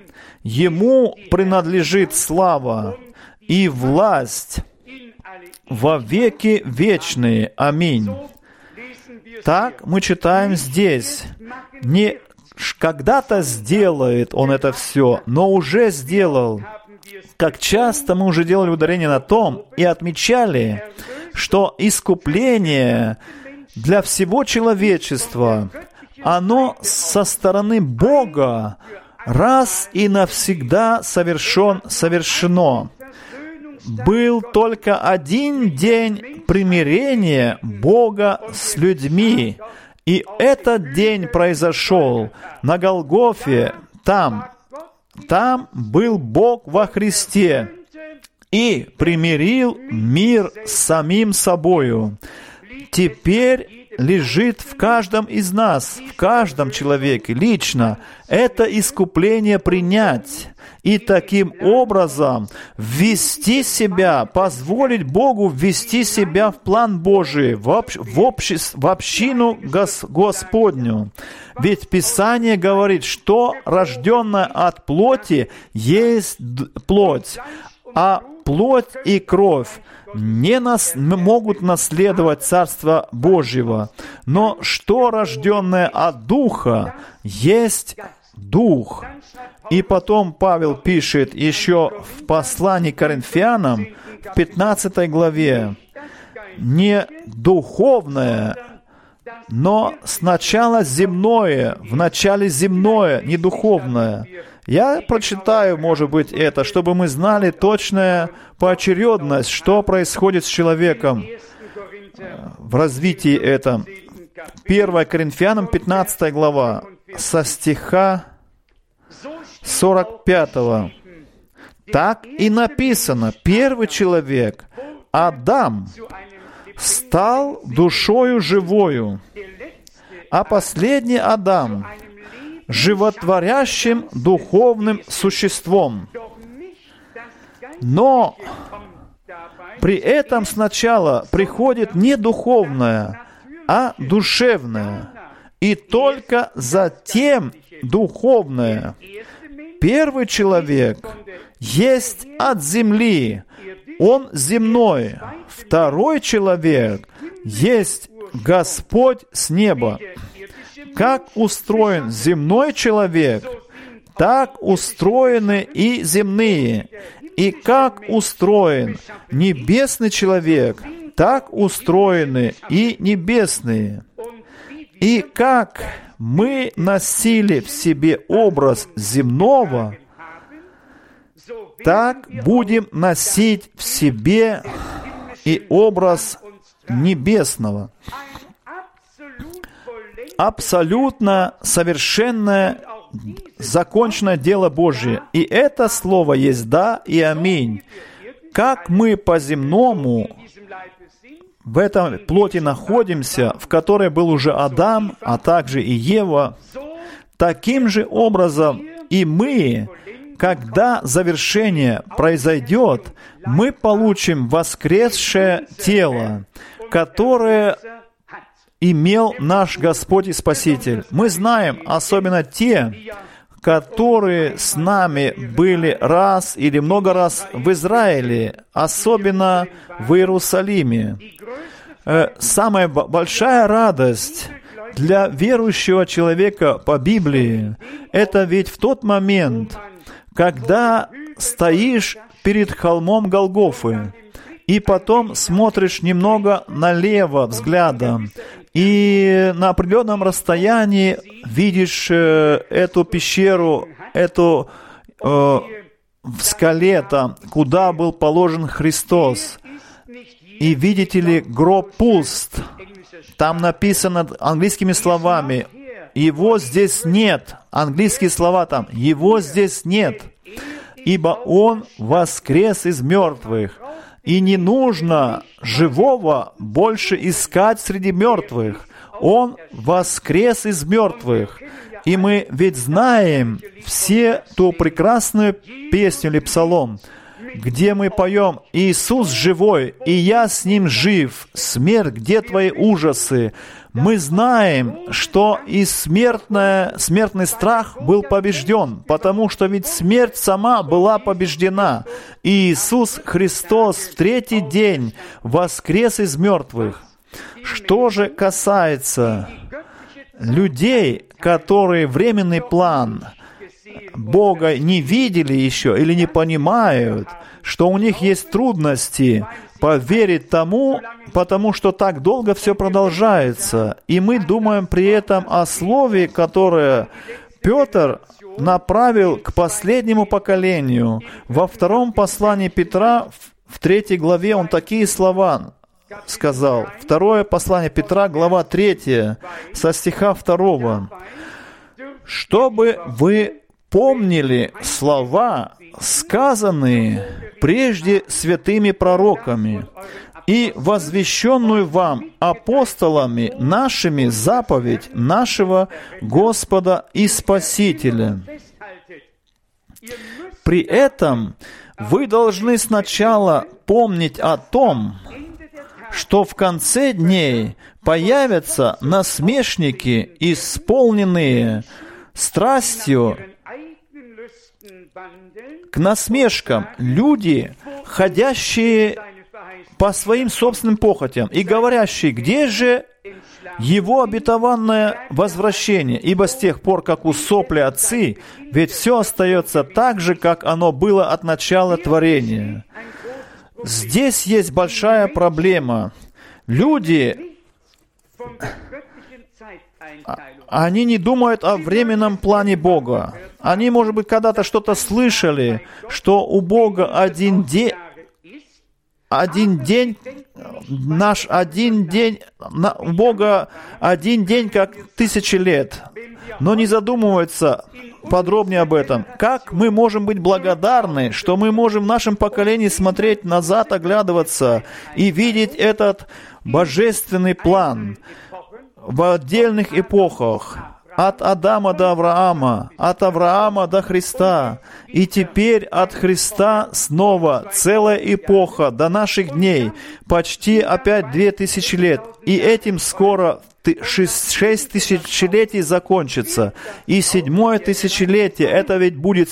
Ему принадлежит слава и власть во веки вечные. Аминь. Так мы читаем здесь. Не когда-то сделает Он это все, но уже сделал. Как часто мы уже делали ударение на том и отмечали, что искупление для всего человечества, оно со стороны Бога раз и навсегда совершено. Был только один день примирения Бога с людьми, и этот день произошел на Голгофе. Там был Бог во Христе и примирил мир с самим собою. Теперь лежит в каждом из нас, в каждом человеке лично это искупление принять и таким образом ввести себя, позволить Богу ввести себя в план Божий, в общину Господню. Ведь Писание говорит, что рожденное от плоти есть плоть, а плоть и кровь не могут наследовать Царство Божьего. Но что рожденное от Духа есть Дух. И потом Павел пишет еще в послании к Коринфянам, в 15 главе, не духовное, но сначала земное, вначале земное, не духовное. Я прочитаю, может быть, это, чтобы мы знали точную поочередность, что происходит с человеком в развитии этом. 1 Коринфянам, 15 глава, со стиха 45. Так и написано, первый человек, Адам, стал душою живою, а последний Адам — животворящим духовным существом. Но при этом сначала приходит не духовное, а душевное, и только затем духовное. Первый человек есть от земли, он земной. Второй человек есть Господь с неба. Как устроен земной человек, так устроены и земные. И как устроен небесный человек, так устроены и небесные. И как мы носили в себе образ земного, так будем носить в себе и образ небесного. Абсолютно совершенное, законченное дело Божие. И это слово есть «да» и «аминь». Как мы по-земному в этом плоти находимся, в которой был уже Адам, а также и Ева, таким же образом и мы, когда завершение произойдет, мы получим воскресшее тело, которое имел наш Господь и Спаситель. Мы знаем, особенно те, которые с нами были раз или много раз в Израиле, особенно в Иерусалиме. Самая большая радость для верующего человека по Библии — это ведь в тот момент, когда стоишь перед холмом Голгофы, и потом смотришь немного налево взглядом, и на определенном расстоянии видишь эту пещеру, эту в скале там, куда был положен Христос. И видите ли, гроб пуст. Там написано английскими словами: «Его здесь нет». Английские слова там: «Его здесь нет, ибо Он воскрес из мертвых». И не нужно живого больше искать среди мертвых. Он воскрес из мертвых. И мы ведь знаем все ту прекрасную песню или псалом. где мы поем: «Иисус живой, и я с Ним жив. Смерть, где твои ужасы?» Мы знаем, что и смертный страх был побежден, потому что ведь смерть сама была побеждена. И Иисус Христос в третий день воскрес из мертвых. Что же касается людей, которые временный план Бога не видели еще или не понимают, что у них есть трудности поверить тому, потому что так долго все продолжается. И мы думаем при этом о слове, которое Петр направил к последнему поколению. Во втором послании Петра, в 3 главе, он такие слова сказал. Второе послание Петра, глава 3, со стиха 2. «Чтобы вы помнили слова, сказанные прежде святыми пророками, и возвещенную вам апостолами нашими заповедь нашего Господа и Спасителя. При этом вы должны сначала помнить о том, что в конце дней появятся насмешники, исполненные страстью к насмешкам, люди, ходящие по своим собственным похотям и говорящие: где же Его обетованное возвращение? Ибо с тех пор, как усопли отцы, ведь все остается так же, как оно было от начала творения». Здесь есть большая проблема. Люди, они не думают о временном плане Бога. Они, может быть, когда-то что-то слышали, что у Бога один день, у Бога один день, как 1000 лет. Но не задумываются подробнее об этом. Как мы можем быть благодарны, что мы можем в нашем поколении смотреть назад, оглядываться и видеть этот божественный план в отдельных эпохах, от Адама до Авраама, от Авраама до Христа, и теперь от Христа снова целая эпоха до наших дней, почти опять 2000 лет, и этим скоро 6 тысячелетий закончится, и 7-е тысячелетие, это ведь будет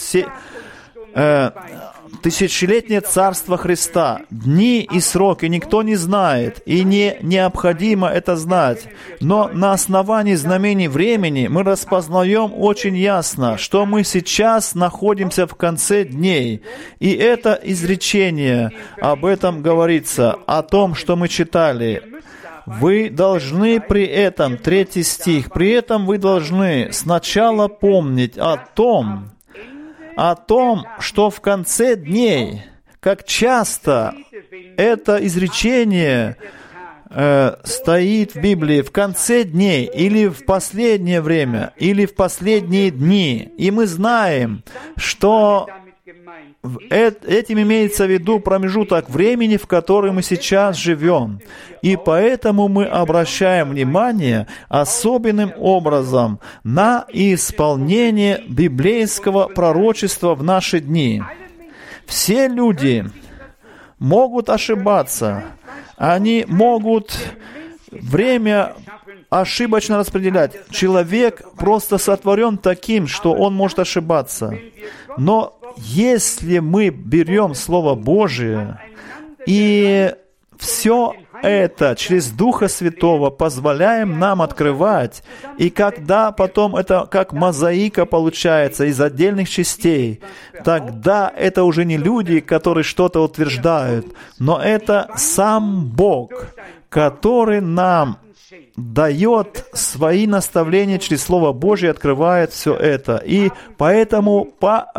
тысячелетнее царство Христа. Дни и сроки никто не знает, и не необходимо это знать. Но на основании знамений времени мы распознаем очень ясно, что мы сейчас находимся в конце дней. И это изречение, об этом говорится, о том, что мы читали. Вы должны при этом, 3 стих, при этом вы должны сначала помнить о том, что в конце дней, как часто это изречение стоит в Библии, в конце дней, или в последнее время, или в последние дни. И мы знаем, что этим имеется в виду промежуток времени, в который мы сейчас живем. И поэтому мы обращаем внимание особенным образом на исполнение библейского пророчества в наши дни. Все люди могут ошибаться. Они могут время ошибочно распределять. Человек просто сотворен таким, что он может ошибаться. Но если мы берем Слово Божие и все это через Духа Святого позволяем нам открывать, и когда потом это как мозаика получается из отдельных частей, тогда это уже не люди, которые что-то утверждают, но это сам Бог, который нам дает свои наставления через Слово Божие, открывает все это. И поэтому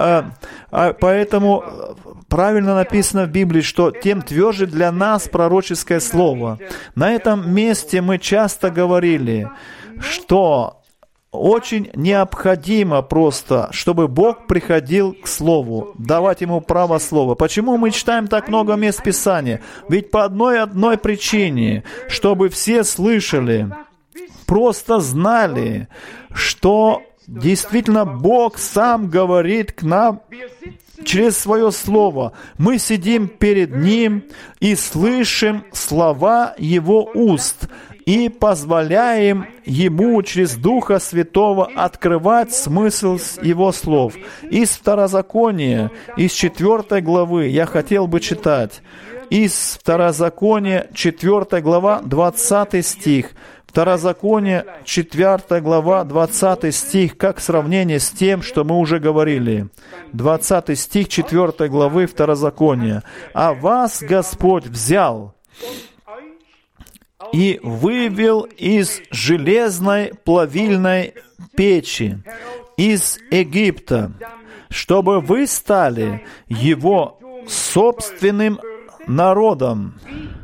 правильно написано в Библии, что тем тверже для нас пророческое слово. На этом месте мы часто говорили, что очень необходимо просто, чтобы Бог приходил к Слову, давать Ему право слова. Почему мы читаем так много мест Писания? Ведь по одной причине, чтобы все слышали, просто знали, что действительно Бог сам говорит к нам через свое Слово. Мы сидим перед Ним и слышим слова Его уст и позволяем Ему через Духа Святого открывать смысл Его слов. Из Второзакония, из 4 главы, я хотел бы читать. Из Второзакония, 4 глава, 20 стих. Второзаконие, 4 глава, 20 стих, как сравнение с тем, что мы уже говорили. 20 стих 4 главы Второзакония. «А вас Господь взял и вывел из железной плавильной печи, из Египта, чтобы вы стали Его собственным народом,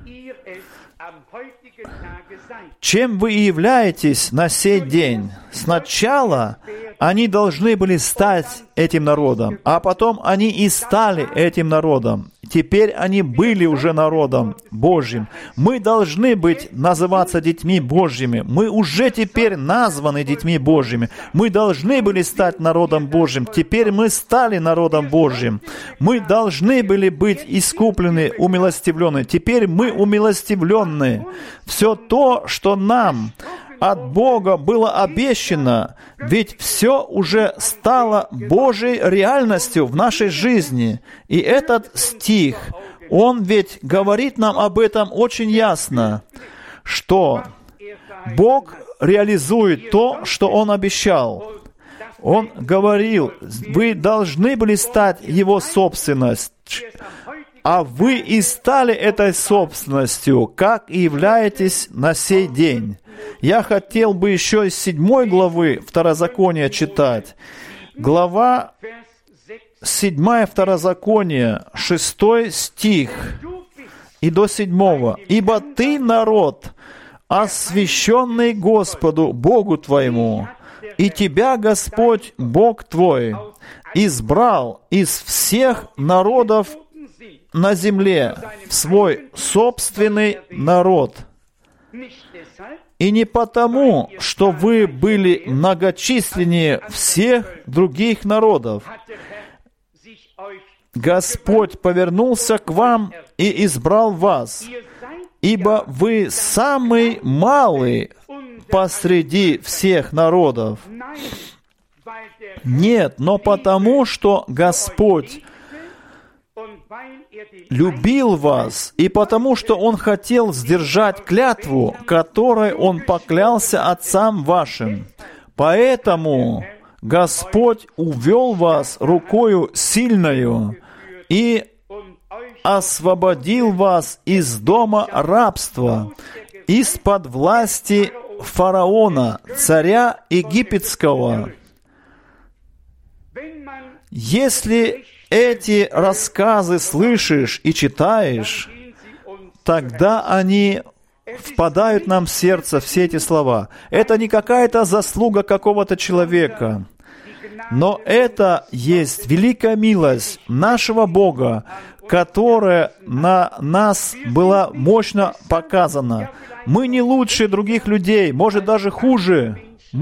чем вы и являетесь на сей день». Сначала они должны были стать этим народом, а потом они и стали этим народом. Теперь они были уже народом Божьим. Мы должны называться детьми Божьими. Мы уже теперь названы детьми Божьими. Мы должны были стать народом Божьим. Теперь мы стали народом Божьим. Мы должны были быть искуплены, умилостивлены. Теперь мы умилостивлены. Все то, что нам от Бога было обещано, ведь все уже стало Божьей реальностью в нашей жизни. И этот стих, он ведь говорит нам об этом очень ясно, что Бог реализует то, что Он обещал. Он говорил, вы должны были стать Его собственностью, а вы и стали этой собственностью, как и являетесь на сей день. Я хотел бы еще из 7 главы Второзакония читать. Глава 7 Второзакония, 6 стих и до 7. «Ибо ты народ, освященный Господу, Богу твоему, и тебя Господь, Бог твой, избрал из всех народов на земле в свой собственный народ. И не потому, что вы были многочисленнее всех других народов. Господь повернулся к вам и избрал вас, ибо вы самый малый посреди всех народов. Нет, но потому, что Господь любил вас, и потому, что Он хотел сдержать клятву, которой Он поклялся отцам вашим. Поэтому Господь увел вас рукою сильною и освободил вас из дома рабства, из-под власти фараона, царя египетского. Если эти рассказы слышишь и читаешь, тогда они впадают нам в сердце, все эти слова. Это не какая-то заслуга какого-то человека, но это есть великая милость нашего Бога, которая на нас была мощно показана. Мы не лучше других людей, может даже хуже.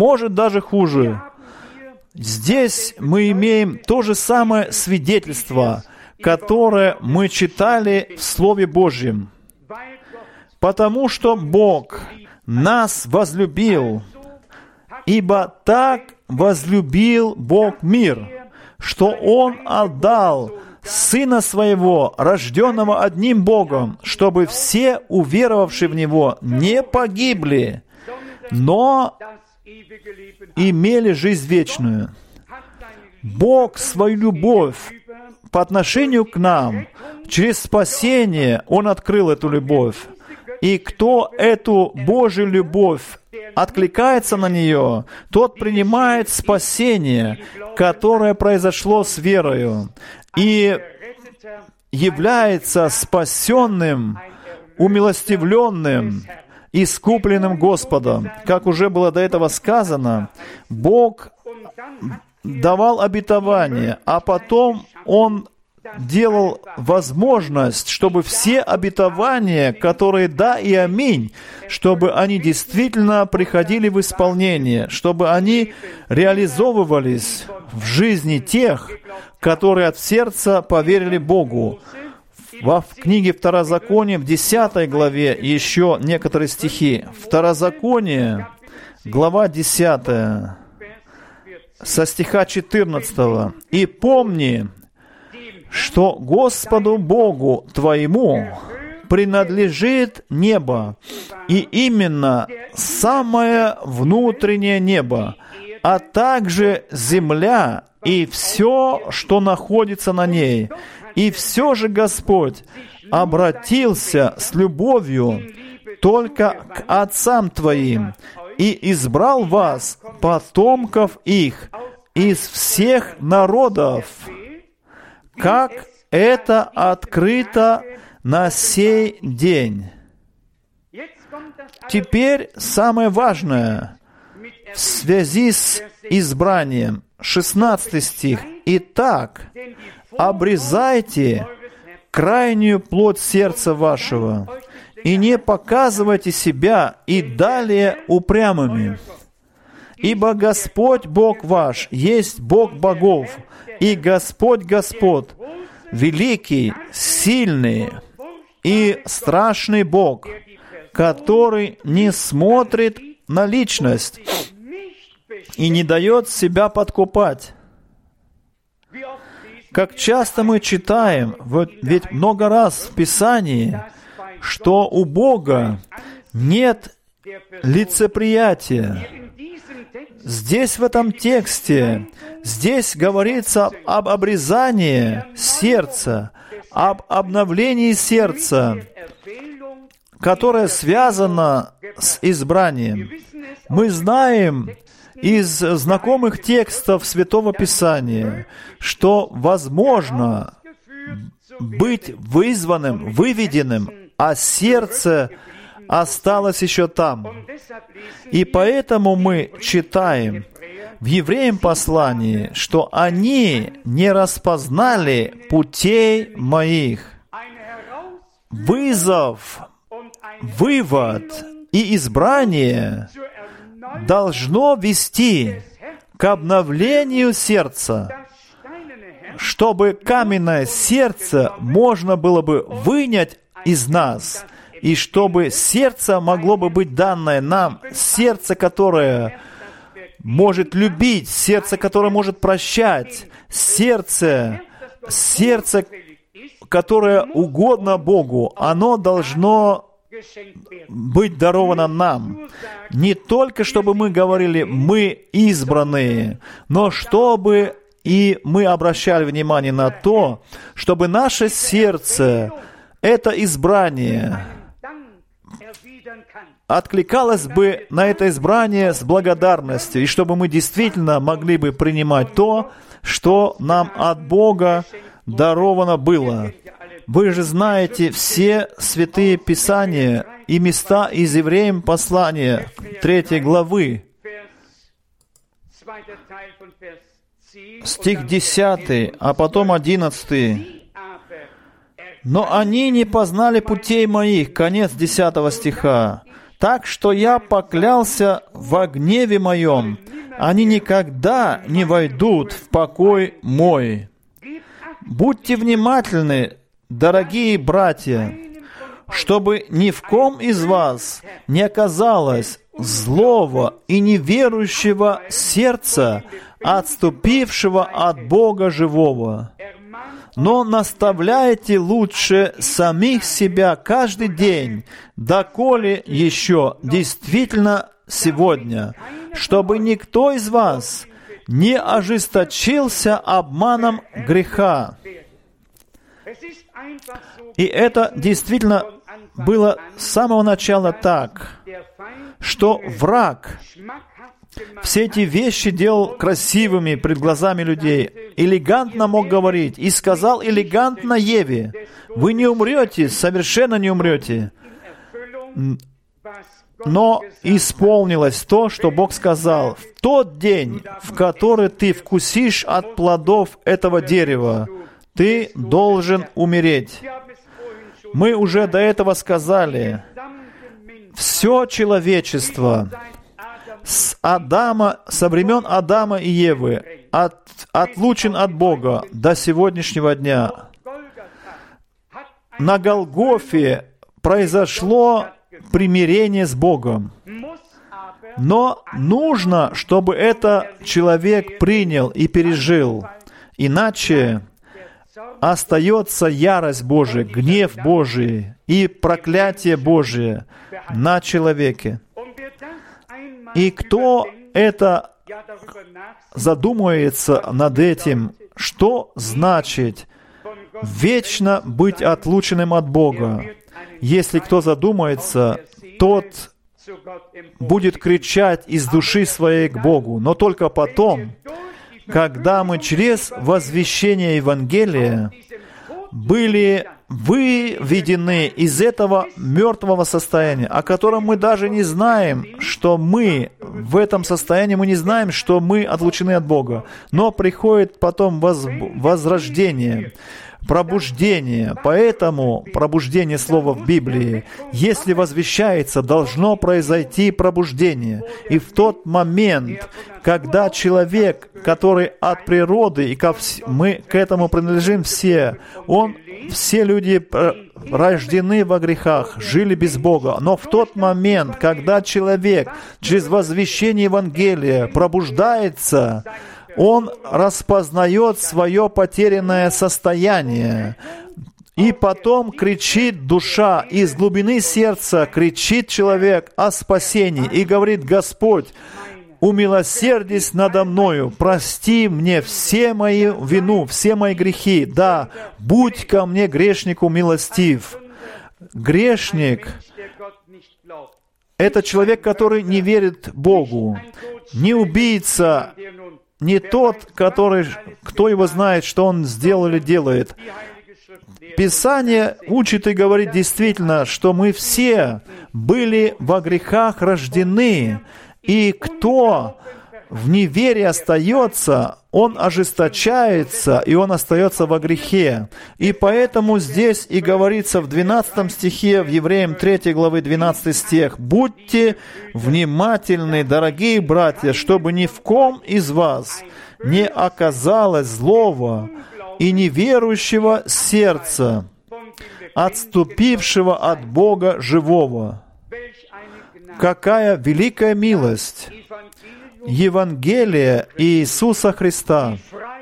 Здесь мы имеем то же самое свидетельство, которое мы читали в Слове Божьем. Потому что Бог нас возлюбил, ибо так возлюбил Бог мир, что Он отдал Сына Своего, рожденного одним Богом, чтобы все, уверовавшие в Него, не погибли, но имели жизнь вечную. Бог свою любовь по отношению к нам, через спасение Он открыл эту любовь. И кто эту Божью любовь откликается на нее, тот принимает спасение, которое произошло с верою, и является спасенным, умилостивленным, искупленным Господом. Как уже было до этого сказано, Бог давал обетование, а потом Он делал возможность, чтобы все обетования, которые да и аминь, чтобы они действительно приходили в исполнение, чтобы они реализовывались в жизни тех, которые от сердца поверили Богу. В книге Второзакония, в 10 главе, еще некоторые стихи. Второзаконие, глава 10, со стиха 14. «И помни, что Господу Богу твоему принадлежит небо, и именно самое внутреннее небо, а также земля и все, что находится на ней. И все же Господь обратился с любовью только к отцам твоим и избрал вас, потомков их, из всех народов, как это открыто на сей день». Теперь самое важное в связи с избранием. 16 стих. «Итак, обрезайте крайнюю плоть сердца вашего, и не показывайте себя и далее упрямыми. Ибо Господь Бог ваш есть Бог богов, и Господь Господь, великий, сильный и страшный Бог, который не смотрит на личность и не дает себя подкупать». Как часто мы читаем, ведь много раз в Писании, что у Бога нет лицеприятия. Здесь, в этом тексте, здесь говорится об обрезании сердца, об обновлении сердца, которое связано с избранием. Мы знаем из знакомых текстов Святого Писания, что возможно быть вызванным, выведенным, а сердце осталось еще там. И поэтому мы читаем в Евреям послании, что они не распознали путей моих. Вызов, вывод и избрание должно вести к обновлению сердца, чтобы каменное сердце можно было бы вынять из нас, и чтобы сердце могло бы быть данное нам, сердце, которое может любить, сердце, которое может прощать, сердце, которое угодно Богу, оно должно быть даровано нам. Не только, чтобы мы говорили, мы избранные, но чтобы и мы обращали внимание на то, чтобы наше сердце, это избрание, откликалось бы на это избрание с благодарностью, и чтобы мы действительно могли бы принимать то, что нам от Бога даровано было. Вы же знаете все святые Писания и места из Евреям послания 3 главы. Стих 10, а потом 11. «Но они не познали путей моих», конец 10 стиха. «Так что я поклялся во гневе моем, они никогда не войдут в покой мой». Будьте внимательны, дорогие братья, чтобы ни в ком из вас не оказалось злого и неверующего сердца, отступившего от Бога живого. Но наставляйте лучше самих себя каждый день, доколе еще действительно сегодня, чтобы никто из вас не ожесточился обманом греха. И это действительно было с самого начала так, что враг все эти вещи делал красивыми пред глазами людей, элегантно мог говорить, и сказал элегантно Еве: «Вы не умрете, совершенно не умрете». Но исполнилось то, что Бог сказал: «В тот день, в который ты вкусишь от плодов этого дерева, ты должен умереть. Мы уже до этого сказали, все человечество со времен Адама и Евы отлучен от Бога до сегодняшнего дня. На Голгофе произошло примирение с Богом. Но нужно, чтобы это человек принял и пережил. Иначе остается ярость Божия, гнев Божий и проклятие Божие на человеке. И кто это задумается над этим, что значит вечно быть отлученным от Бога? Если кто задумается, тот будет кричать из души своей к Богу. Но только потом, когда мы через возвещение Евангелия были выведены из этого мертвого состояния, о котором мы даже не знаем, что мы в этом состоянии, мы не знаем, что мы отлучены от Бога. Но приходит потом возрождение, пробуждение. Поэтому пробуждение слова в Библии. Если возвещается, должно произойти пробуждение. И в тот момент, когда человек, который от природы, и мы к этому принадлежим все люди рождены во грехах, жили без Бога. Но в тот момент, когда человек через возвещение Евангелия пробуждается, он распознает свое потерянное состояние. И потом кричит душа, из глубины сердца кричит человек о спасении и говорит: «Господь, умилосердись надо мною, прости мне все мои вину, все мои грехи. Да, будь ко мне, грешнику, милостив». Грешник — это человек, который не верит Богу, не убийца, не тот, кто его знает, что он сделал или делает. Писание учит и говорит действительно, что мы все были во грехах рождены, и кто в неверии остается, он ожесточается, и он остается во грехе. И поэтому здесь и говорится в 12 стихе, в Евреям 3 главы 12 стих: «Будьте внимательны, дорогие братья, чтобы ни в ком из вас не оказалось злого и неверующего сердца, отступившего от Бога живого». Какая великая милость! Евангелие Иисуса Христа,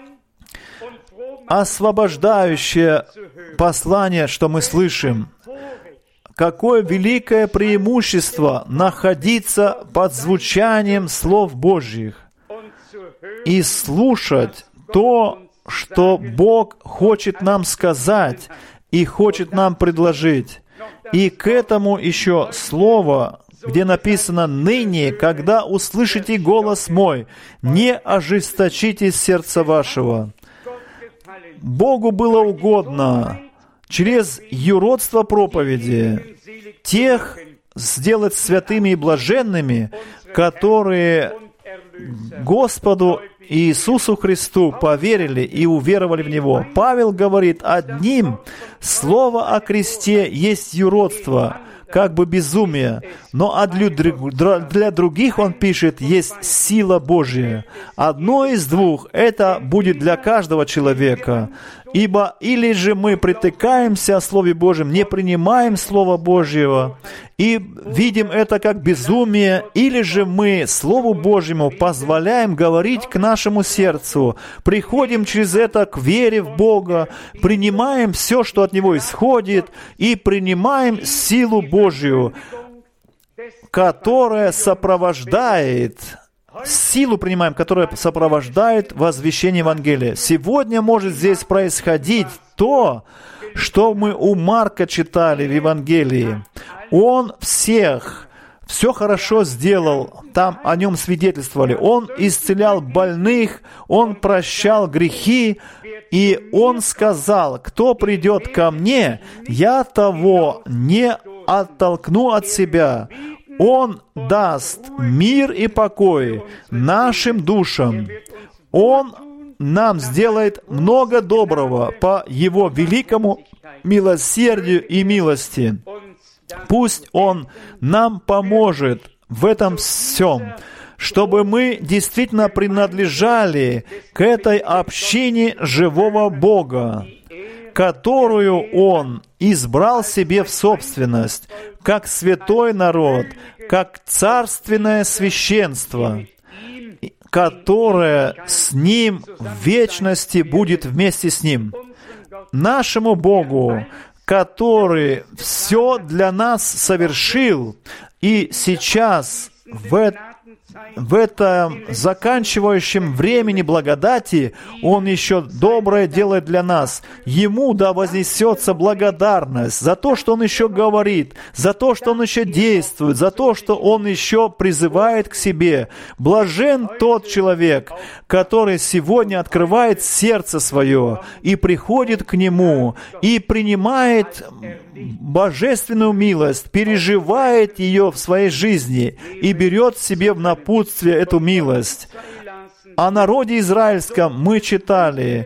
освобождающее послание, что мы слышим. Какое великое преимущество находиться под звучанием слов Божьих и слушать то, что Бог хочет нам сказать и хочет нам предложить. И к этому еще слово, где написано: «Ныне, когда услышите голос мой, не ожесточите сердца вашего». Богу было угодно через юродство проповеди тех сделать святыми и блаженными, которые Господу Иисусу Христу поверили и уверовали в Него. Павел говорит: одним слово о кресте есть юродство, как бы безумие, но для других, он пишет, есть сила Божья. Одно из двух — это будет для каждого человека. Ибо или же мы притыкаемся о Слове Божьем, не принимаем Слова Божьего и видим это как безумие, или же мы Слову Божьему позволяем говорить к нашему сердцу, приходим через это к вере в Бога, принимаем все, что от Него исходит, и принимаем силу Божью, которая сопровождает возвещение Евангелия. Сегодня может здесь происходить то, что мы у Марка читали в Евангелии. Он все хорошо сделал, там о нем свидетельствовали. Он исцелял больных, он прощал грехи, и он сказал: «Кто придет ко мне, я того не оттолкну от себя». Он даст мир и покой нашим душам. Он нам сделает много доброго по Его великому милосердию и милости. Пусть Он нам поможет в этом всем, чтобы мы действительно принадлежали к этой общине живого Бога, которую Он избрал себе в собственность, как святой народ, как царственное священство, которое с Ним в вечности будет вместе с Ним. Нашему Богу, который все для нас совершил, и сейчас в этом заканчивающем времени благодати Он еще доброе делает для нас. Ему да вознесется благодарность за то, что Он еще говорит, за то, что Он еще действует, за то, что Он еще призывает к себе. Блажен тот человек, который сегодня открывает сердце свое и приходит к Нему, и принимает божественную милость, переживает ее в своей жизни и берет себе в напутствие эту милость. О народе израильском мы читали,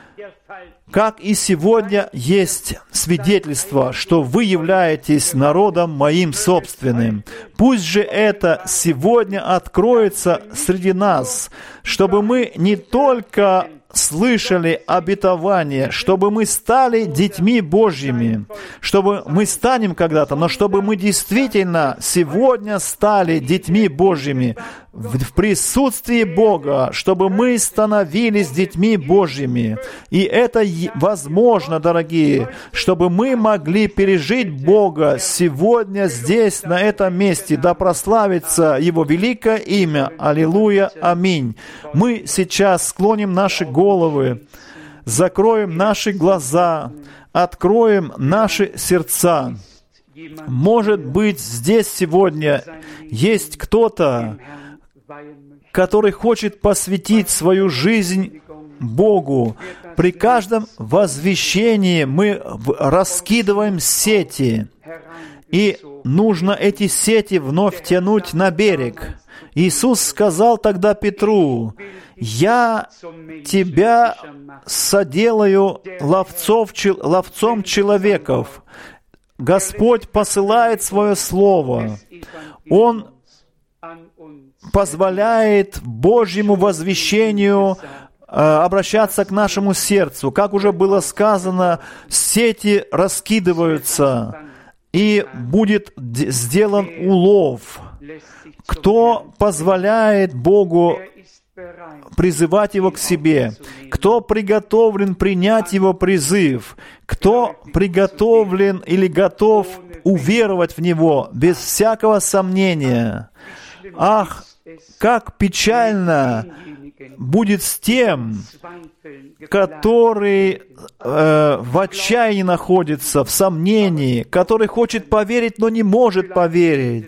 как и сегодня есть свидетельство, что вы являетесь народом моим собственным. Пусть же это сегодня откроется среди нас, чтобы мы не только слышали обетование, чтобы мы стали детьми Божьими, чтобы мы станем когда-то, но чтобы мы действительно сегодня стали детьми Божьими в присутствии Бога, чтобы мы становились детьми Божьими. И это возможно, дорогие, чтобы мы могли пережить Бога сегодня здесь, на этом месте, да прославится Его великое имя. Аллилуйя, аминь. Мы сейчас склоним наши головы, закроем наши глаза, откроем наши сердца. Может быть, здесь сегодня есть кто-то, который хочет посвятить свою жизнь Богу. При каждом возвещении мы раскидываем сети, и нужно эти сети вновь тянуть на берег. Иисус сказал тогда Петру: «Я тебя соделаю ловцом человеков». Господь посылает свое Слово. Он позволяет Божьему возвещению обращаться к нашему сердцу. Как уже было сказано, сети раскидываются, и будет сделан улов. Кто позволяет Богу призывать его к себе? Кто приготовлен принять его призыв? Кто приготовлен или готов уверовать в него без всякого сомнения? Ах, как печально будет с тем, который в отчаянии находится, в сомнении, который хочет поверить, но не может поверить.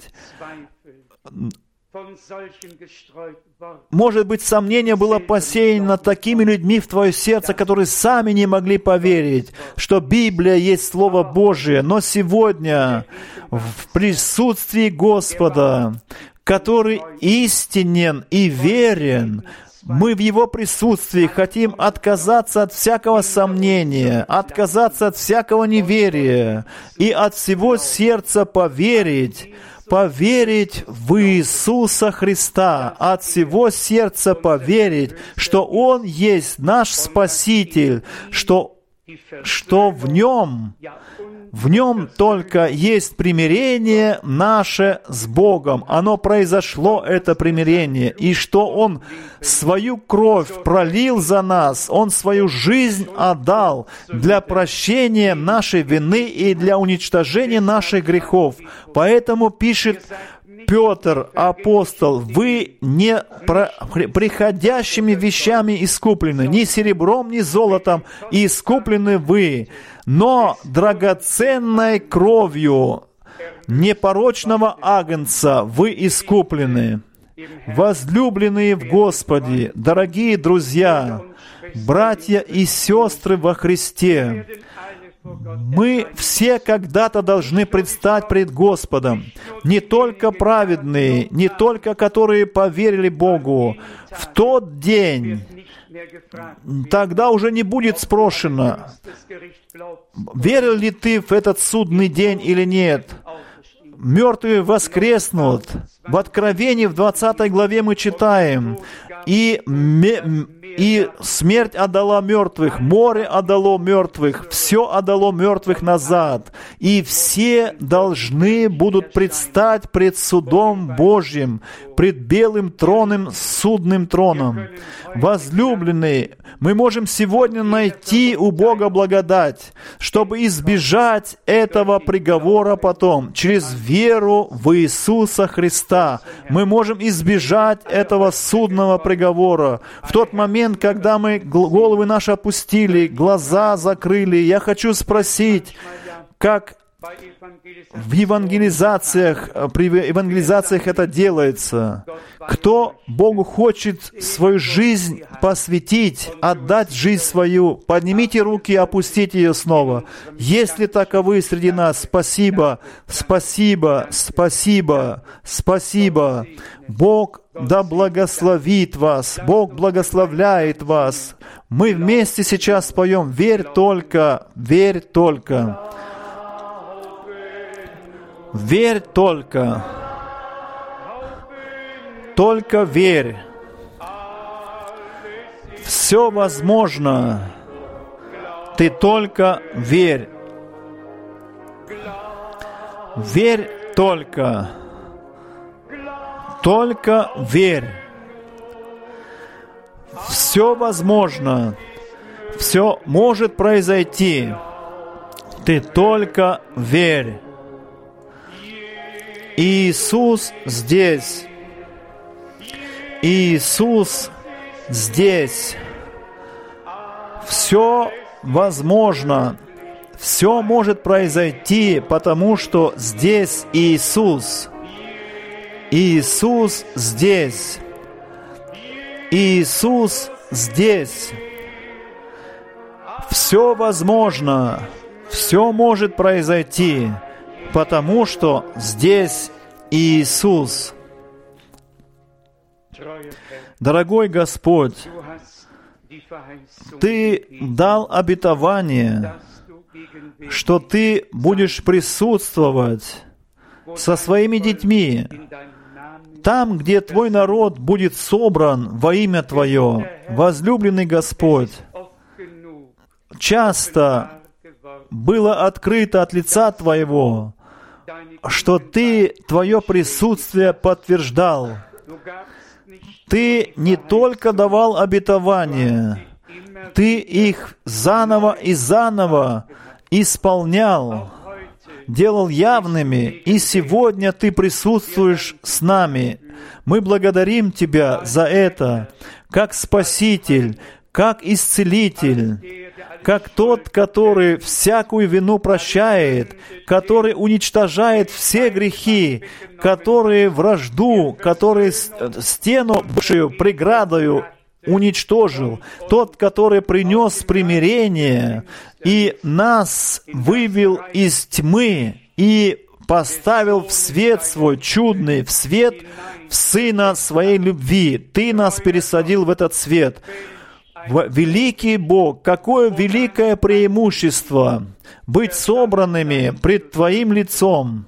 Может быть, сомнение было посеяно такими людьми в твое сердце, которые сами не могли поверить, что Библия есть Слово Божие. Но сегодня в присутствии Господа, который истинен и верен, мы в Его присутствии хотим отказаться от всякого сомнения, отказаться от всякого неверия и от всего сердца поверить в Иисуса Христа, от всего сердца поверить, что Он есть наш Спаситель, что в Нем только есть примирение наше с Богом. Оно произошло, это примирение, и что Он свою кровь пролил за нас, Он свою жизнь отдал для прощения нашей вины и для уничтожения наших грехов. Поэтому пишет Петр, апостол: «Вы не приходящими вещами искуплены, ни серебром, ни золотом, и искуплены вы, но драгоценной кровью непорочного агнца вы искуплены». Возлюбленные в Господе, дорогие друзья, братья и сестры во Христе, Мы все когда-то должны предстать пред Господом. Не только праведные, не только которые поверили Богу. В тот день тогда уже не будет спрошено, верил ли ты в этот судный день или нет. Мертвые воскреснут. В Откровении, в 20 главе мы читаем, и смерть отдала мертвых, море отдало мертвых, все отдало мертвых назад. И все должны будут предстать пред судом Божьим, пред белым троном, судным троном. Возлюбленные, мы можем сегодня найти у Бога благодать, чтобы избежать этого приговора потом. Через веру в Иисуса Христа мы можем избежать этого судного приговора. В тот момент, когда мы головы наши опустили, глаза закрыли, я хочу спросить, как в евангелизациях, при евангелизациях это делается. Кто Богу хочет свою жизнь посвятить, отдать жизнь свою, поднимите руки и опустите ее снова. Если таковы среди нас, спасибо, спасибо, спасибо, спасибо. Бог да благословит вас, Бог благословляет вас. Мы вместе сейчас споем «Верь только, верь только». Верь только. Только верь. Все возможно. Ты только верь. Верь только. Только верь. Все возможно. Все может произойти. Ты только верь. Иисус здесь. Иисус здесь. Все возможно. Все может произойти, потому что здесь Иисус. Иисус здесь. Иисус здесь. Все возможно. Все может произойти, потому что здесь Иисус. Дорогой Господь, Ты дал обетование, что Ты будешь присутствовать со своими детьми там, где Твой народ будет собран во имя Твое. Возлюбленный Господь, часто было открыто от лица Твоего, что Ты Твое присутствие подтверждал. Ты не только давал обетования, Ты их заново и заново исполнял, делал явными, и сегодня Ты присутствуешь с нами. Мы благодарим Тебя за это, как Спаситель, как Исцелитель, как Тот, который всякую вину прощает, который уничтожает все грехи, который вражду, который стену бывшую преградою уничтожил, Тот, который принес примирение и нас вывел из тьмы и поставил в свет свой чудный, в свет в Сына Своей любви. Ты нас пересадил в этот свет. Великий Бог, какое великое преимущество быть собранными пред Твоим лицом.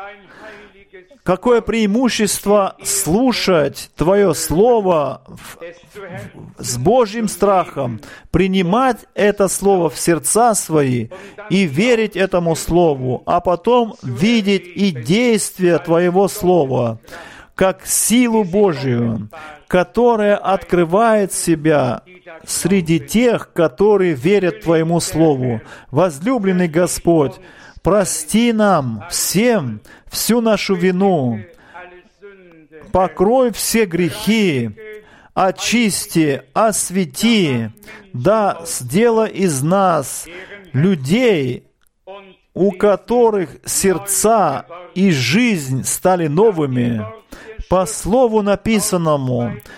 Какое преимущество слушать Твое Слово с Божьим страхом, принимать это Слово в сердца свои и верить этому Слову, а потом видеть и действие Твоего Слова, как силу Божию, которая открывает себя среди тех, которые верят Твоему Слову. Возлюбленный Господь, прости нам всем всю нашу вину, покрой все грехи, очисти, освети, да сделай из нас людей, у которых сердца и жизнь стали новыми, по слову написанному.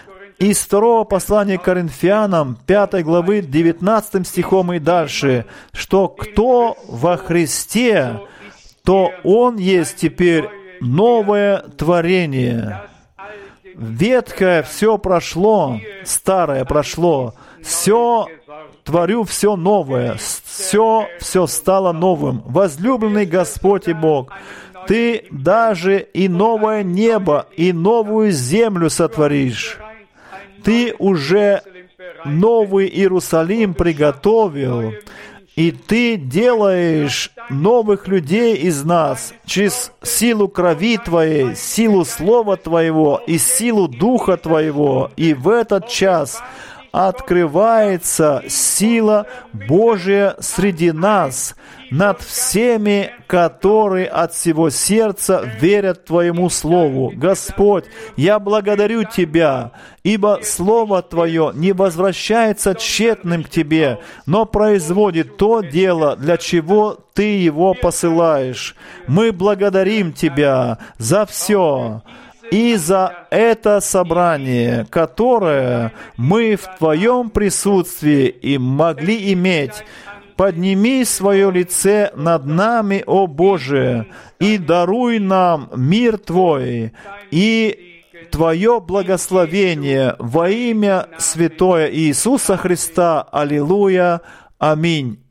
из 2 послания к Коринфянам, 5 главы, 19 стихом и дальше, что кто во Христе, то Он есть теперь новое творение. Ветхое все прошло, старое прошло, все творю все новое, все стало новым. Возлюбленный Господь и Бог, Ты даже и новое небо, и новую землю сотворишь. Ты уже новый Иерусалим приготовил, и Ты делаешь новых людей из нас через силу крови Твоей, силу Слова Твоего и силу Духа Твоего. И в этот час открывается сила Божия среди нас, над всеми, которые от всего сердца верят Твоему Слову. Господь, я благодарю Тебя, ибо Слово Твое не возвращается тщетным к Тебе, но производит то дело, для чего Ты его посылаешь. Мы благодарим Тебя за все и за это собрание, которое мы в Твоем присутствии и могли иметь. Подними свое лице над нами, о Боже, и даруй нам мир Твой и Твое благословение во имя Святое Иисуса Христа. Аллилуйя. Аминь.